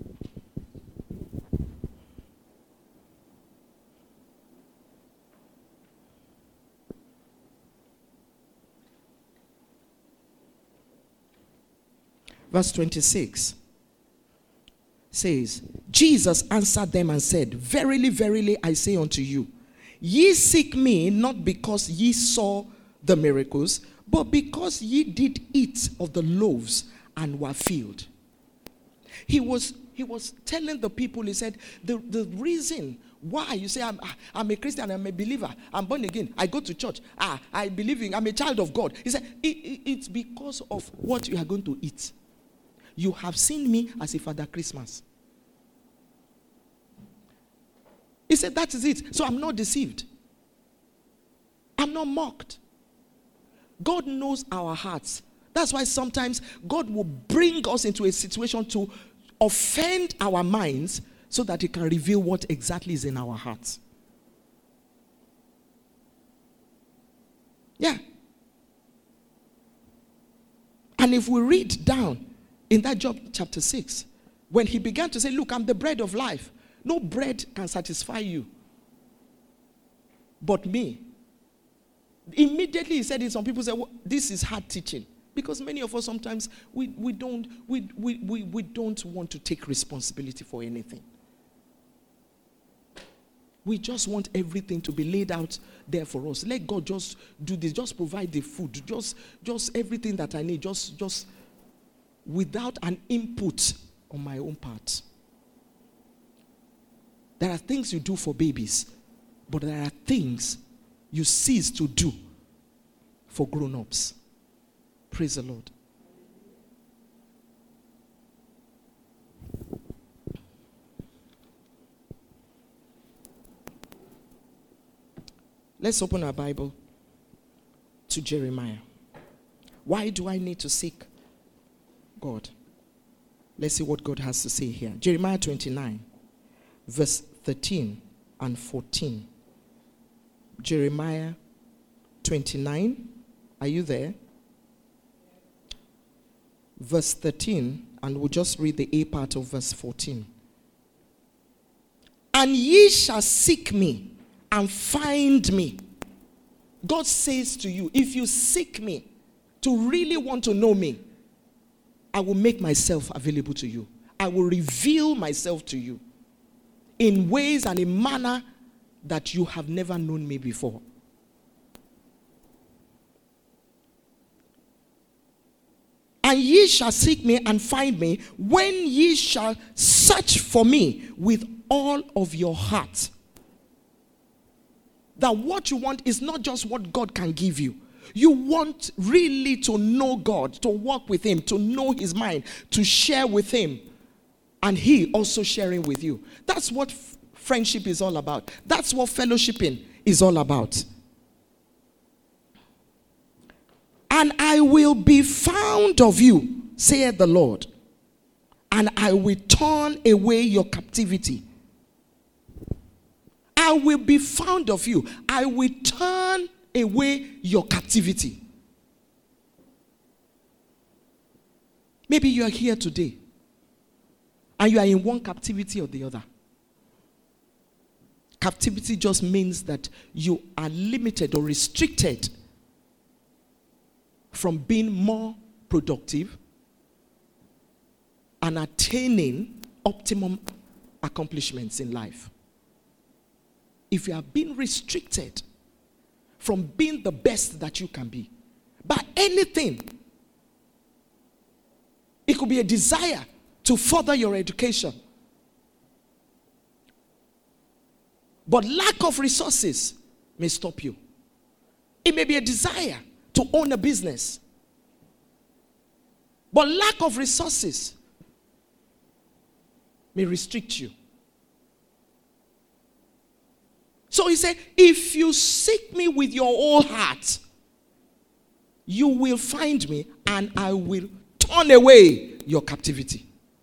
Verse twenty-six says, Jesus answered them and said, verily, verily, I say unto you, ye seek me not because ye saw the miracles, but because ye did eat of the loaves and were filled. He was, he was telling the people, he said, the, the reason why you say, I'm, I'm a Christian, I'm a believer, I'm born again, I go to church, ah, I believe in, I'm a child of God. He said, it, it, it's because of what you are going to eat. You have seen me as a Father Christmas. He said, that is it. So I'm not deceived. I'm not mocked. God knows our hearts. That's why sometimes God will bring us into a situation to offend our minds so that he can reveal what exactly is in our hearts. Yeah. And if we read down in that John chapter six, when he began to say, look, I'm the bread of life. No bread can satisfy you but me. Immediately he said it. Some people say, well, this is hard teaching. Because many of us sometimes, we, we, don't, we, we, we, we don't want to take responsibility for anything. We just want everything to be laid out there for us. Let God just do this. Just provide the food. Just, just everything that I need. Just, just without an input on my own part. There are things you do for babies, but there are things you cease to do for grown-ups. Praise the Lord. Let's open our Bible to Jeremiah. Why do I need to seek God? Let's see what God has to say here. Jeremiah twenty-nine, verse thirteen and fourteen. Jeremiah twenty-nine. Are you there? Verse thirteen, and we'll just read the A part of verse fourteen. And ye shall seek me and find me. God says to you, if you seek me to really want to know me, I will make myself available to you. I will reveal myself to you in ways and in manner that you have never known me before. And ye shall seek me and find me when ye shall search for me with all of your heart. That what you want is not just what God can give you. You want really to know God, to walk with him, to know his mind, to share with him, and he also sharing with you. That's what f- friendship is all about. That's what fellowshipping is all about. And I will be found of you, saith the Lord, and I will turn away your captivity. I will be found of you. I will turn away your captivity. Maybe you are here today and you are in one captivity or the other. Captivity just means that you are limited or restricted from being more productive and attaining optimum accomplishments in life. If you have been restricted from being the best that you can be by anything, it could be a desire to further your education, but lack of resources may stop you. It may be a desire to own a business, but lack of resources may restrict you. So he said, if you seek me with your whole heart, you will find me and I will turn away your captivity.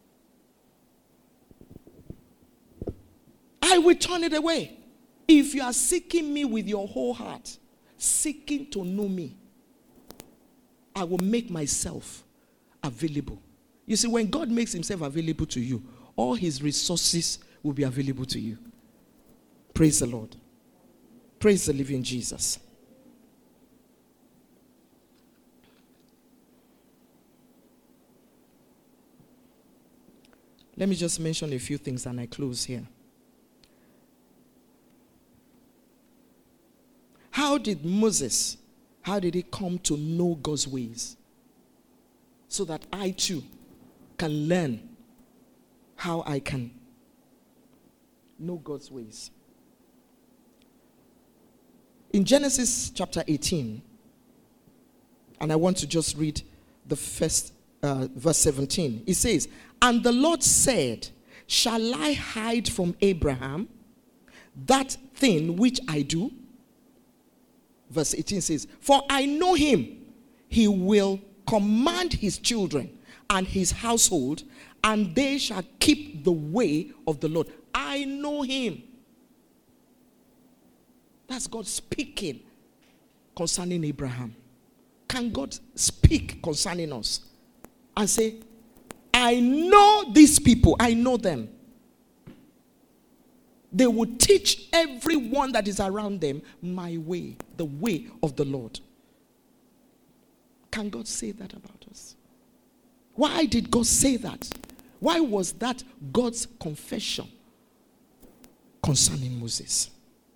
I will turn it away. If you are seeking me with your whole heart, seeking to know me, I will make myself available. You see, when God makes himself available to you, all his resources will be available to you. Praise the Lord. Praise the living Jesus. Let me just mention a few things and I close here. How did Moses, how did he come to know God's ways? So that I too can learn how I can know God's ways. In Genesis chapter eighteen, and I want to just read the first uh, verse seventeen. It says, and the Lord said, shall I hide from Abraham that thing which I do? Verse eighteen says, for I know him, he will command his children and his household, and they shall keep the way of the Lord. I know him. That's God speaking concerning Abraham. Can God speak concerning us and say, I know these people, I know them. They will teach everyone that is around them my way, the way of the Lord. Can God say that about us? Why did God say that? Why was that God's confession concerning Moses?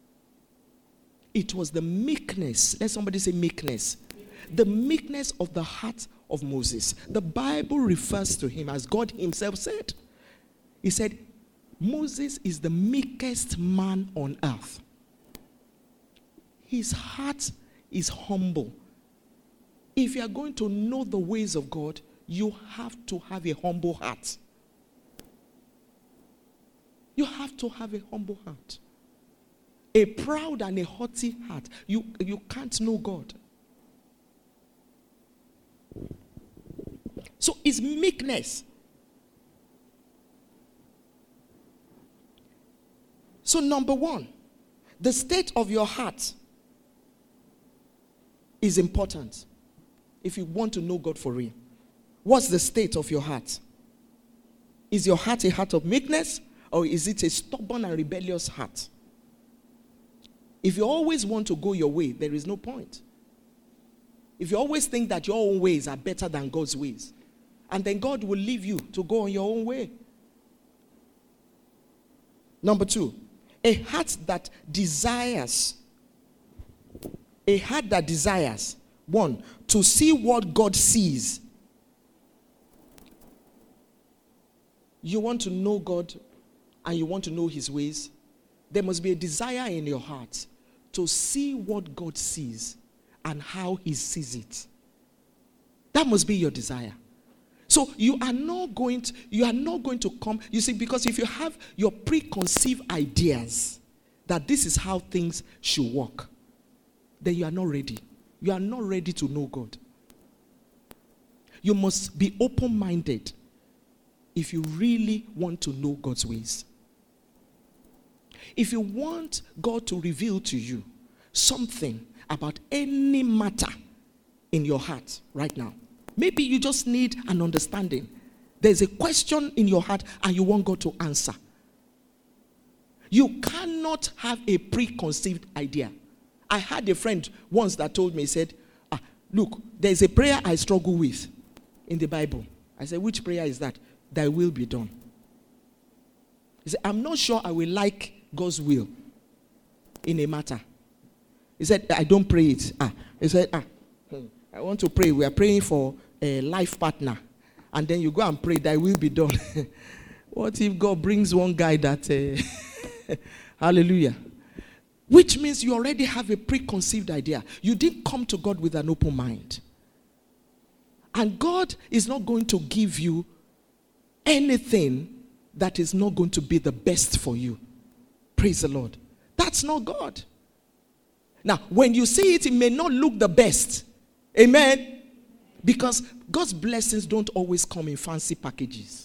It was the meekness. Let somebody say meekness. The meekness of the heart of Moses. The Bible refers to him as God himself said. He said, Moses is the meekest man on earth. His heart is humble. If you are going to know the ways of God, you have to have a humble heart. You have to have a humble heart. A proud and a haughty heart, you, you can't know God. So it's meekness. So number one, the state of your heart is important if you want to know God for real. What's the state of your heart? Is your heart a heart of meekness, or is it a stubborn and rebellious heart? If you always want to go your way, there is no point. If you always think that your own ways are better than God's ways, and then God will leave you to go on your own way. Number two, a heart that desires, a heart that desires, one, to see what God sees. You want to know God and you want to know his ways, there must be a desire in your heart to see what God sees and how he sees it. That must be your desire. So you are not going to, you are not going to come, you see, because if you have your preconceived ideas that this is how things should work, then you are not ready. You are not ready to know God. You must be open-minded if you really want to know God's ways. If you want God to reveal to you something about any matter in your heart right now, maybe you just need an understanding. There's a question in your heart and you want God to answer. You cannot have a preconceived idea. I had a friend once that told me, he said, ah, look, there's a prayer I struggle with in the Bible. I said, which prayer is that? Thy will be done. He said, I'm not sure I will like God's will in a matter. He said, I don't pray it. Ah, he said, ah, I want to pray. We are praying for a life partner. And then you go and pray, thy will be done. What if God brings one guy that, uh, hallelujah. Which means you already have a preconceived idea. You didn't come to God with an open mind. And God is not going to give you anything that is not going to be the best for you. Praise the Lord. That's not God. Now, when you see it, it may not look the best. Amen. Because God's blessings don't always come in fancy packages.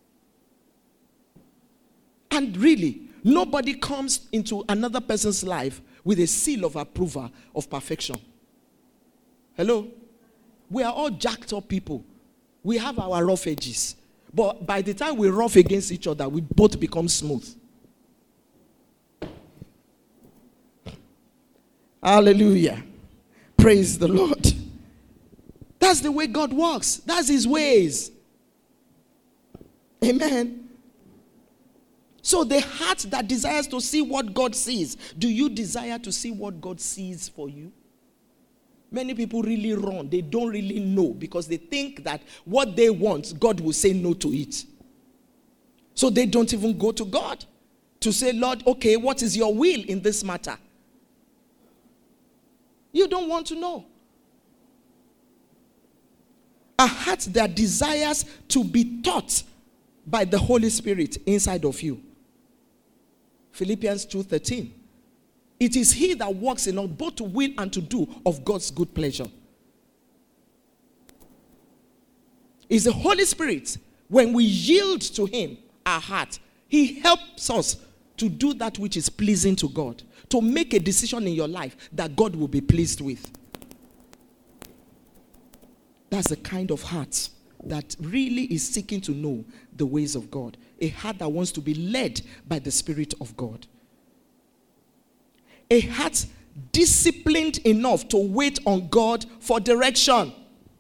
And really, nobody comes into another person's life with a seal of approval of perfection. Hello? We are all jacked up people. We have our rough edges. But by the time we rough against each other, we both become smooth. Hallelujah. Praise the Lord. That's the way God works. That's his ways. Amen. So the heart that desires to see what God sees, do you desire to see what God sees for you? Many people really run. They don't really know because they think that what they want, God will say no to it. So they don't even go to God to say, Lord, okay, what is your will in this matter? You don't want to know. A heart that desires to be taught by the Holy Spirit inside of you. Philippians two thirteen. It is he that works in us both to will and to do of God's good pleasure. It's the Holy Spirit. When we yield to him our heart, he helps us to do that which is pleasing to God. To make a decision in your life that God will be pleased with. That's the kind of heart that really is seeking to know the ways of God. A heart that wants to be led by the Spirit of God. A heart disciplined enough to wait on God for direction.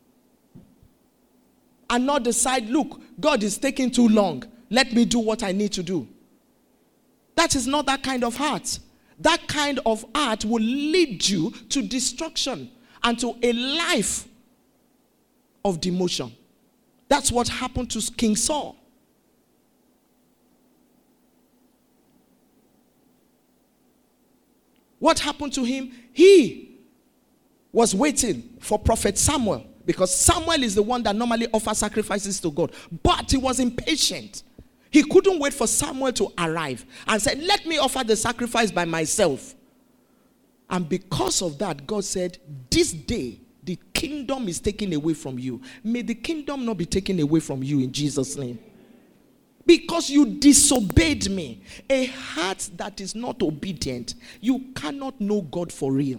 And not decide, look, God is taking too long. Let me do what I need to do. That is not that kind of heart. That kind of heart will lead you to destruction and to a life of demotion. That's what happened to King Saul. What happened to him? He was waiting for Prophet Samuel because Samuel is the one that normally offers sacrifices to God. But he was impatient. He couldn't wait for Samuel to arrive and said, let me offer the sacrifice by myself. And because of that, God said, this day, the kingdom is taken away from you. May the kingdom not be taken away from you in Jesus' name. Because you disobeyed me. A heart that is not obedient, you cannot know God for real.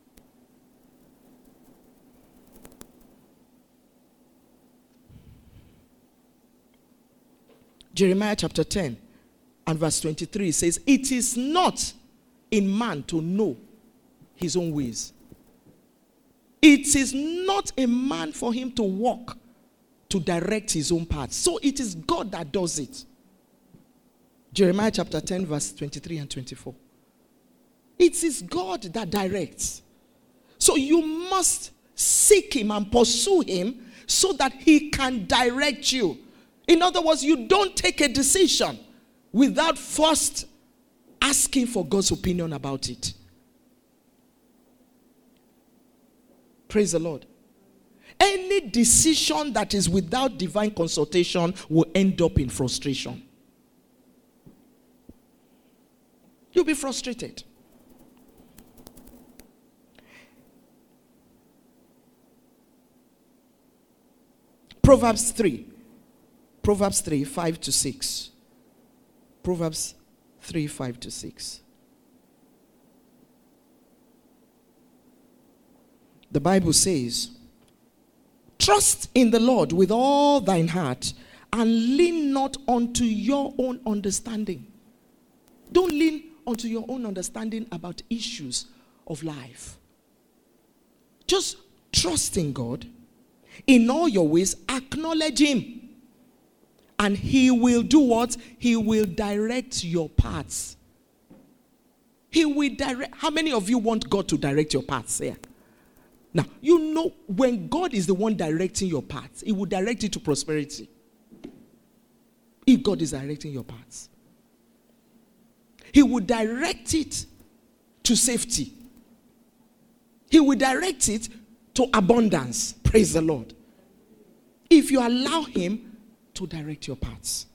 Jeremiah chapter ten and verse twenty-three says, it is not in man to know his own ways. It is not a man for him to walk, to direct his own path. So it is God that does it. Jeremiah chapter ten verse twenty-three and twenty-four. It is God that directs. So you must seek him and pursue him so that he can direct you. In other words, you don't take a decision without first asking for God's opinion about it. Praise the Lord. Any decision that is without divine consultation will end up in frustration. You'll be frustrated. Proverbs three. Proverbs three, five to six. Proverbs three, five to six. The Bible says, trust in the Lord with all thine heart and lean not unto your own understanding. Don't lean unto your own understanding about issues of life. Just trust in God. In all your ways, acknowledge him. And he will do what? He will direct your paths. He will direct. How many of you want God to direct your paths here? Now, you know, when God is the one directing your paths, he will direct you to prosperity. If God is directing your paths, he will direct it to safety. He will direct it to abundance. Praise the Lord. If you allow him to direct your paths.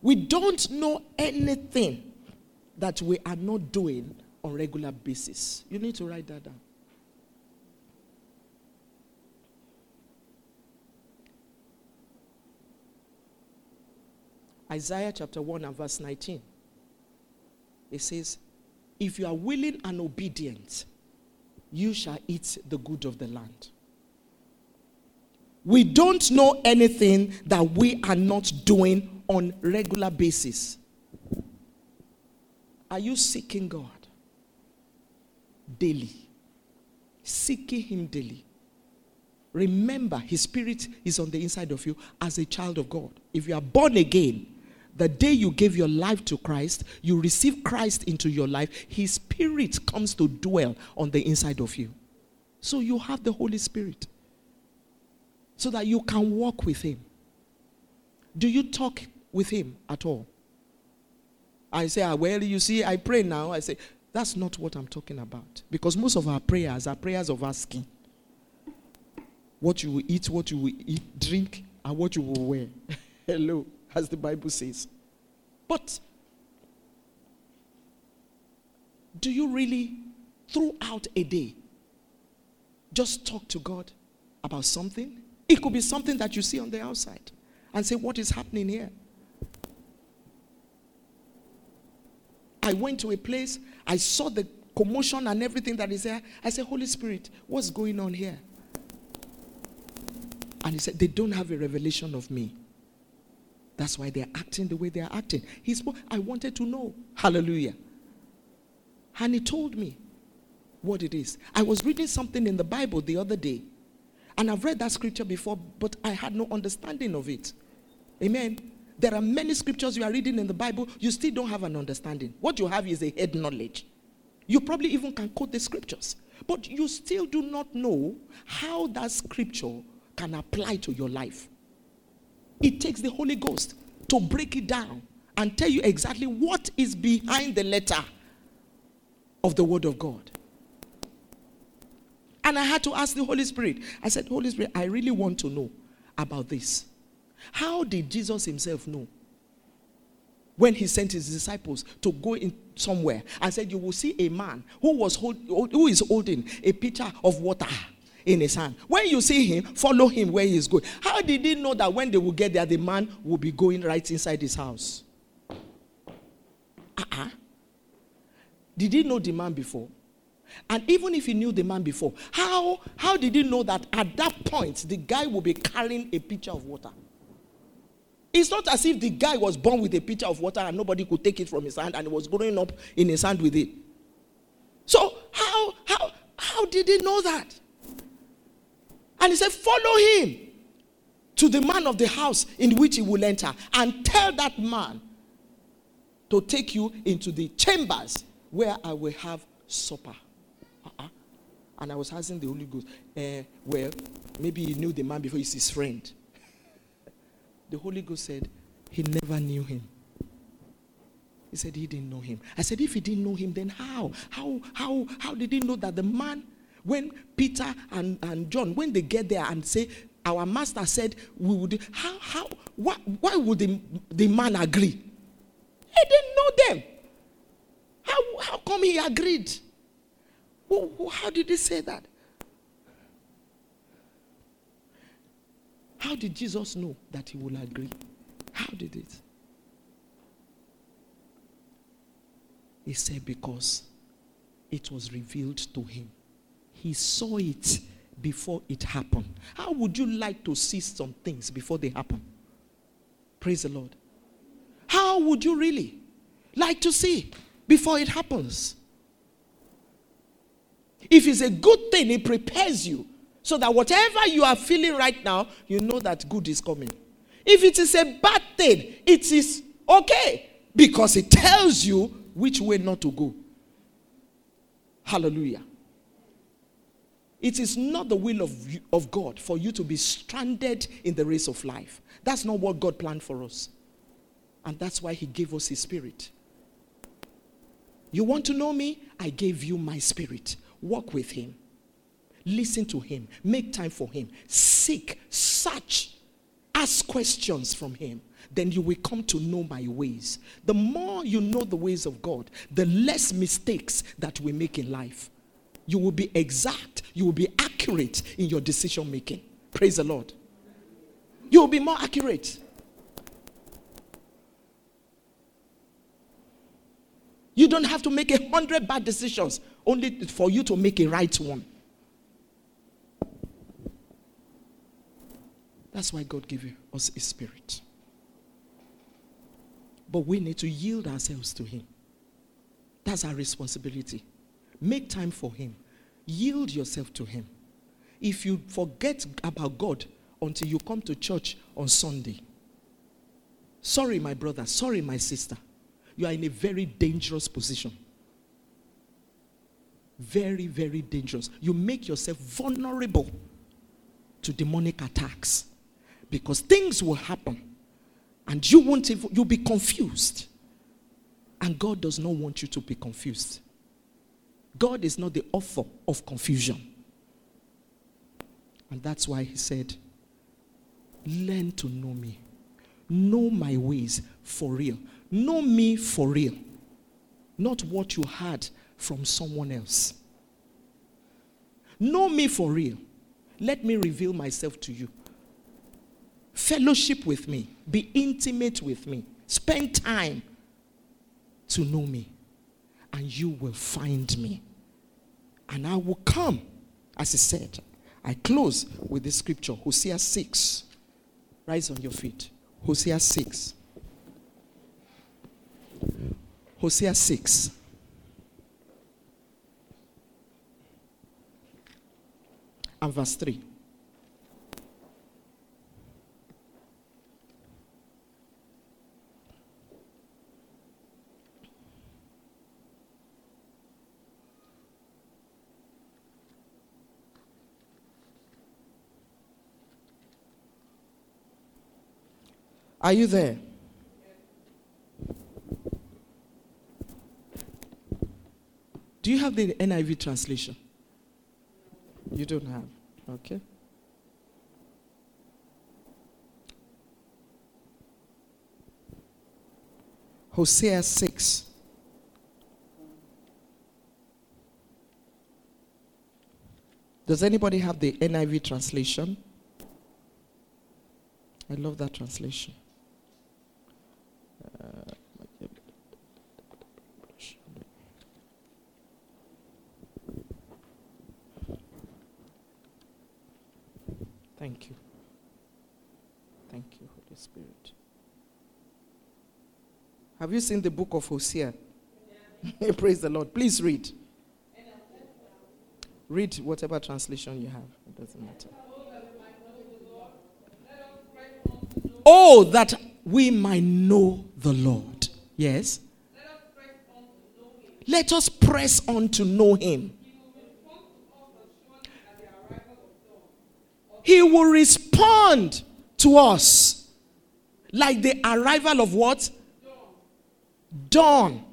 We don't know anything that we are not doing on a regular basis. You need to write that down. Isaiah chapter one and verse nineteen. It says, if you are willing and obedient, you shall eat the good of the land. We don't know anything that we are not doing on a regular basis. Are you seeking God daily? Seeking him daily. Remember, his spirit is on the inside of you as a child of God. If you are born again, the day you gave your life to Christ, you receive Christ into your life, his spirit comes to dwell on the inside of you. So you have the Holy Spirit, so that you can walk with him. Do you talk with him at all? I say, well, you see, I pray now. I say, that's not what I'm talking about. Because most of our prayers are prayers of asking. What you will eat, what you will eat, drink, and what you will wear. Hello, as the Bible says. But do you really, throughout a day, just talk to God about something? It could be something that you see on the outside and say, what is happening here? I went to a place, I saw the commotion and everything that is there. I said, Holy Spirit, what's going on here? And he said, they don't have a revelation of me. That's why they're acting the way they're acting. He spoke, I wanted to know. Hallelujah. And he told me what it is. I was reading something in the Bible the other day. And I've read that scripture before, but I had no understanding of it. Amen. There are many scriptures you are reading in the Bible, you still don't have an understanding. What you have is a head knowledge. You probably even can quote the scriptures, but you still do not know how that scripture can apply to your life. It takes the Holy Ghost to break it down and tell you exactly what is behind the letter of the Word of God. And I had to ask the Holy Spirit. I said, Holy Spirit, I really want to know about this. How did Jesus himself know when he sent his disciples to go in somewhere and said, you will see a man who was hold, who is holding a pitcher of water in his hand. When you see him, follow him where he is going. How did he know that when they will get there, the man will be going right inside his house? Uh-uh. Did he know the man before? And even if he knew the man before, how, how did he know that at that point, the guy will be carrying a pitcher of water? It's not as if the guy was born with a pitcher of water and nobody could take it from his hand and he was growing up in his hand with it. So how, how, how did he know that? And he said, follow him to the man of the house in which he will enter and tell that man to take you into the chambers where I will have supper. Uh-uh. And I was asking the Holy Ghost, uh, well, maybe he knew the man before he's his friend. The Holy Ghost said, he never knew him. He said he didn't know him. I said, if he didn't know him, then how? How, how, how did he know that the man, when Peter and, and John, when they get there and say, our master said we would, how, how, why, why would the, the man agree? He didn't know them. How, how come he agreed? How did he say that? How did Jesus know that he will agree? How did it? He said because it was revealed to him. He saw it before it happened. How would you like to see some things before they happen? Praise the Lord. How would you really like to see before it happens? If it's a good thing, it prepares you so that whatever you are feeling right now, you know that good is coming. If it is a bad thing, it is okay because it tells you which way not to go. Hallelujah. It is not the will of, of God for you to be stranded in the race of life. That's not what God planned for us. And that's why he gave us his spirit. You want to know me? I gave you my spirit. Walk with him. Listen to him. Make time for him. Seek, search, ask questions from him. then you will come to know my ways. The more you know the ways of God, the less mistakes that we make in life. You will be exact. You will be accurate in your decision making. Praise the Lord. You will be more accurate. You don't have to make a hundred bad decisions only for you to make a right one. That's why God gave us a spirit. But we need to yield ourselves to him. That's our responsibility. Make time for him. Yield yourself to him. If you forget about God until you come to church on Sunday, sorry, my brother, sorry, my sister, you are in a very dangerous position. Very, very dangerous. You make yourself vulnerable to demonic attacks. Because things will happen and you won't even, you'll be confused. And God does not want you to be confused. God is not the author of confusion. And that's why he said, learn to know me. Know my ways for real. Know me for real. Not what you had from someone else. Know me for real. Let me reveal myself to you. Fellowship with me. Be intimate with me. Spend time to know me. And you will find me. And I will come. As he said, I close with this scripture. Hosea six. Rise on your feet. Hosea six. Hosea six. And verse three. Are you there? Do you have the N I V translation? You don't have. Okay. Hosea six. Does anybody have the N I V translation? I love that translation. Uh, Thank you. Thank you, Holy Spirit. Have you seen the book of Hosea? Yeah. Praise the Lord. Please read. Read whatever translation you have. It doesn't matter. Oh, that we might know the Lord. Yes. Let us press on to know him. He will respond to us like the arrival of what? Dawn.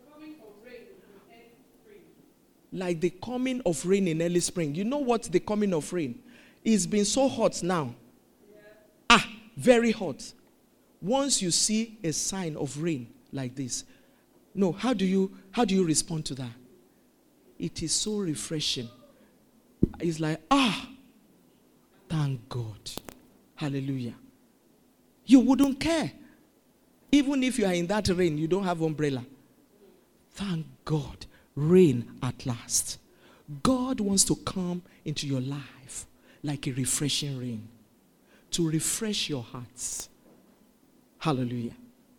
Like the coming of rain in early spring. You know what the coming of rain? It's been so hot now. Ah, very hot. Once you see a sign of rain like this, no, how do you how do you respond to that? It is so refreshing. It's like, ah, thank God. Hallelujah. You wouldn't care. Even if you are in that rain, you don't have umbrella. Thank God. Rain at last. God wants to come into your life like a refreshing rain. To refresh your hearts. Hallelujah.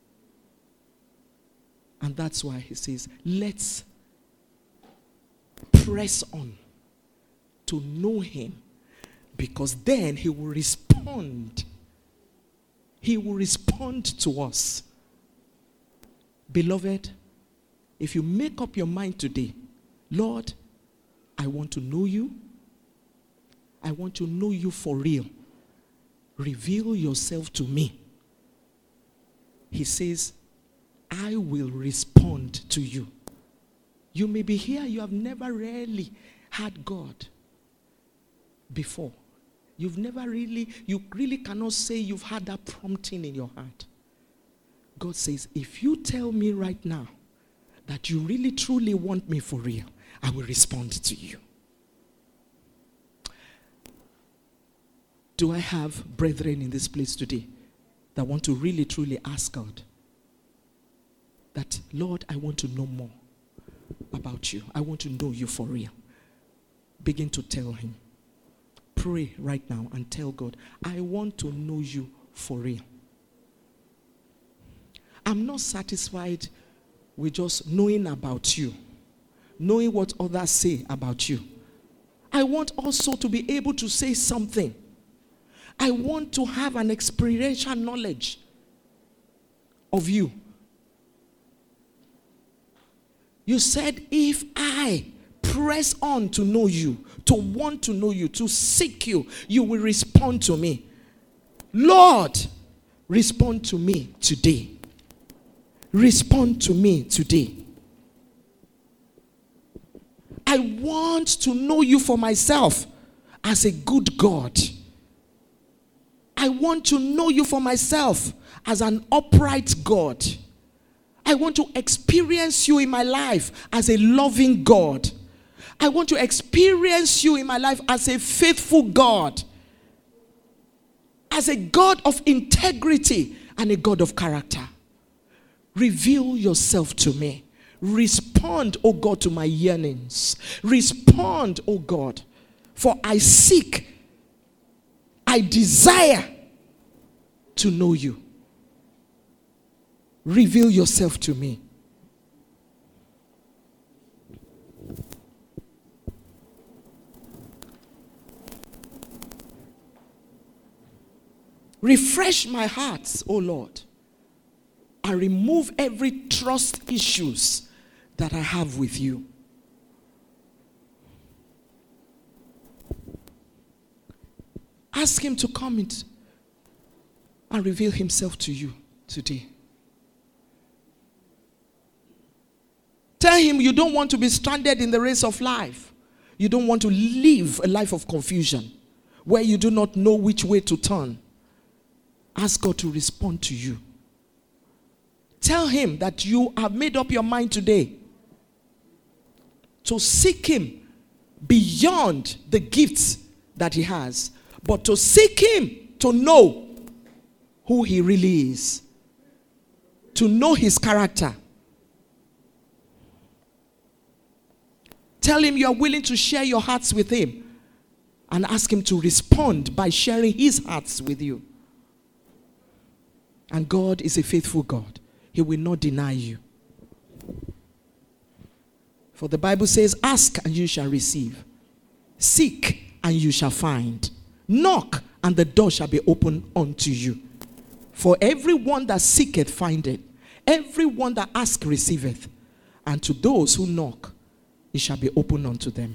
And that's why he says, let's press on to know him. Because then he will respond. He will respond to us. Beloved, if you make up your mind today, Lord, I want to know you. I want to know you for real. Reveal yourself to me. He says, I will respond to you. You may be here, you have never really had God before. You've never really, you really cannot say you've had that prompting in your heart. God says, if you tell me right now that you really truly want me for real, I will respond to you. Do I have brethren in this place today that want to really truly ask God that, Lord, I want to know more about you. I want to know you for real. Begin to tell him. Pray right now and tell God, I want to know you for real. I'm not satisfied with just knowing about you, knowing what others say about you. I want also to be able to say something. I want to have an experiential knowledge of you. You said, if I press on to know you, to want to know you, to seek you, you will respond to me. Lord, respond to me today. Respond to me today. I want to know you for myself as a good God. I want to know you for myself as an upright God. I want to experience you in my life as a loving God. I want to experience you in my life as a faithful God, as a God of integrity and a God of character. Reveal yourself to me. Respond, O God, to my yearnings. Respond, O God, for I seek, I desire to know you. Reveal yourself to me. Refresh my heart, O Lord, and remove every trust issues that I have with you. Ask him to come in and reveal himself to you today. Tell him you don't want to be stranded in the race of life. You don't want to live a life of confusion where you do not know which way to turn. Ask God to respond to you. Tell him that you have made up your mind today to seek him beyond the gifts that he has, but to seek him to know who he really is, to know his character. Tell him you are willing to share your hearts with him and ask him to respond by sharing his hearts with you. And God is a faithful God. He will not deny you. For the Bible says, ask and you shall receive. Seek and you shall find. Knock and the door shall be opened unto you. For everyone that seeketh findeth. Everyone that asketh receiveth. And to those who knock, it shall be opened unto them.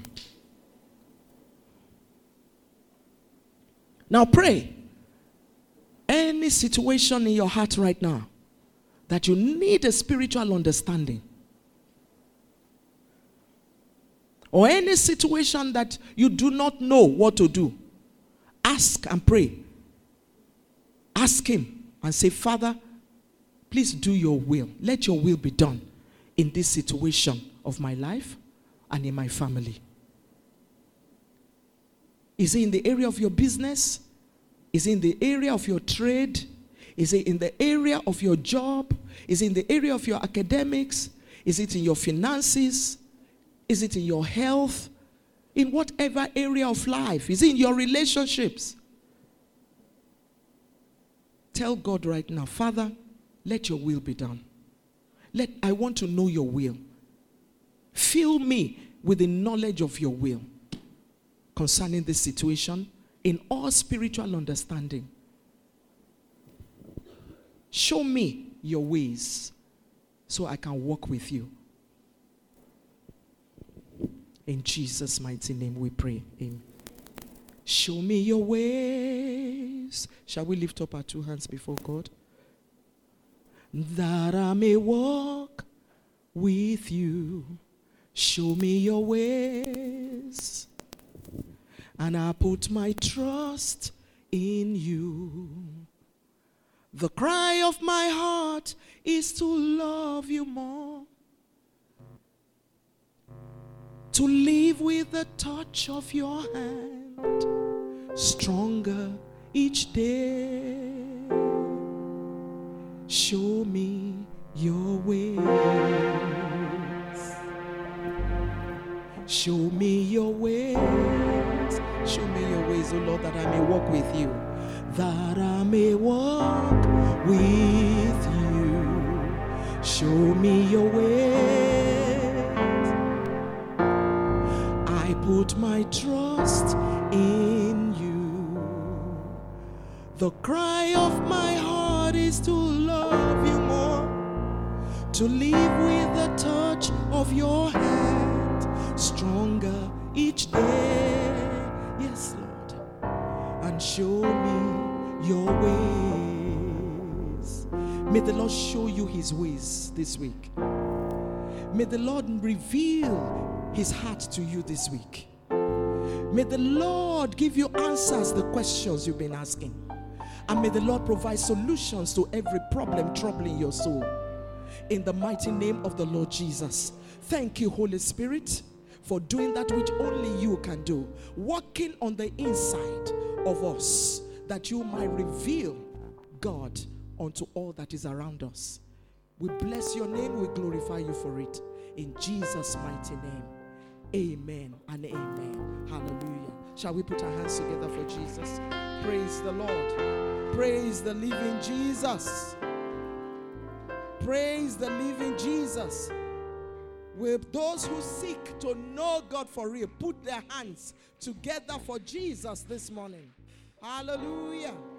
Now pray. Any situation in your heart right now that you need a spiritual understanding, or any situation that you do not know what to do, ask and pray. Ask him and say, Father, please do your will. Let your will be done in this situation of my life and in my family. Is it in the area of your business? Is it in the area of your trade? Is it in the area of your job? Is it in the area of your academics? Is it in your finances? Is it in your health? In whatever area of life? Is it in your relationships? Tell God right now, Father, let your will be done. Let I want to know your will. Fill me with the knowledge of your will concerning this situation in all spiritual understanding. Show me your ways so I can walk with you. In Jesus' mighty name we pray. Amen. Show me your ways. Shall we lift up our two hands before God? That I may walk with you. Show me your ways. And I put my trust in you. The cry of my heart is to love you more, to live with the touch of your hand, stronger each day. Show me your ways. Show me your ways. Show me your ways, O Lord, that I may walk with you. That I may walk with you. Show me your ways. I put my trust in you. The cry of my heart is to love you more, to live with the touch of your hand, stronger each day. Yes, Lord. And show me your ways. May the Lord show you his ways this week. May the Lord reveal his heart to you this week. May the Lord give you answers to the questions you've been asking. And may the Lord provide solutions to every problem troubling your soul. In the mighty name of the Lord Jesus. Thank you, Holy Spirit, for doing that which only you can do. Working on the inside of us, that you might reveal God unto all that is around us. We bless your name. We glorify you for it. In Jesus' mighty name. Amen and amen. Hallelujah. Shall we put our hands together for Jesus? Praise the Lord. Praise the living Jesus. Praise the living Jesus. With those who seek to know God for real, put their hands together for Jesus this morning. Hallelujah.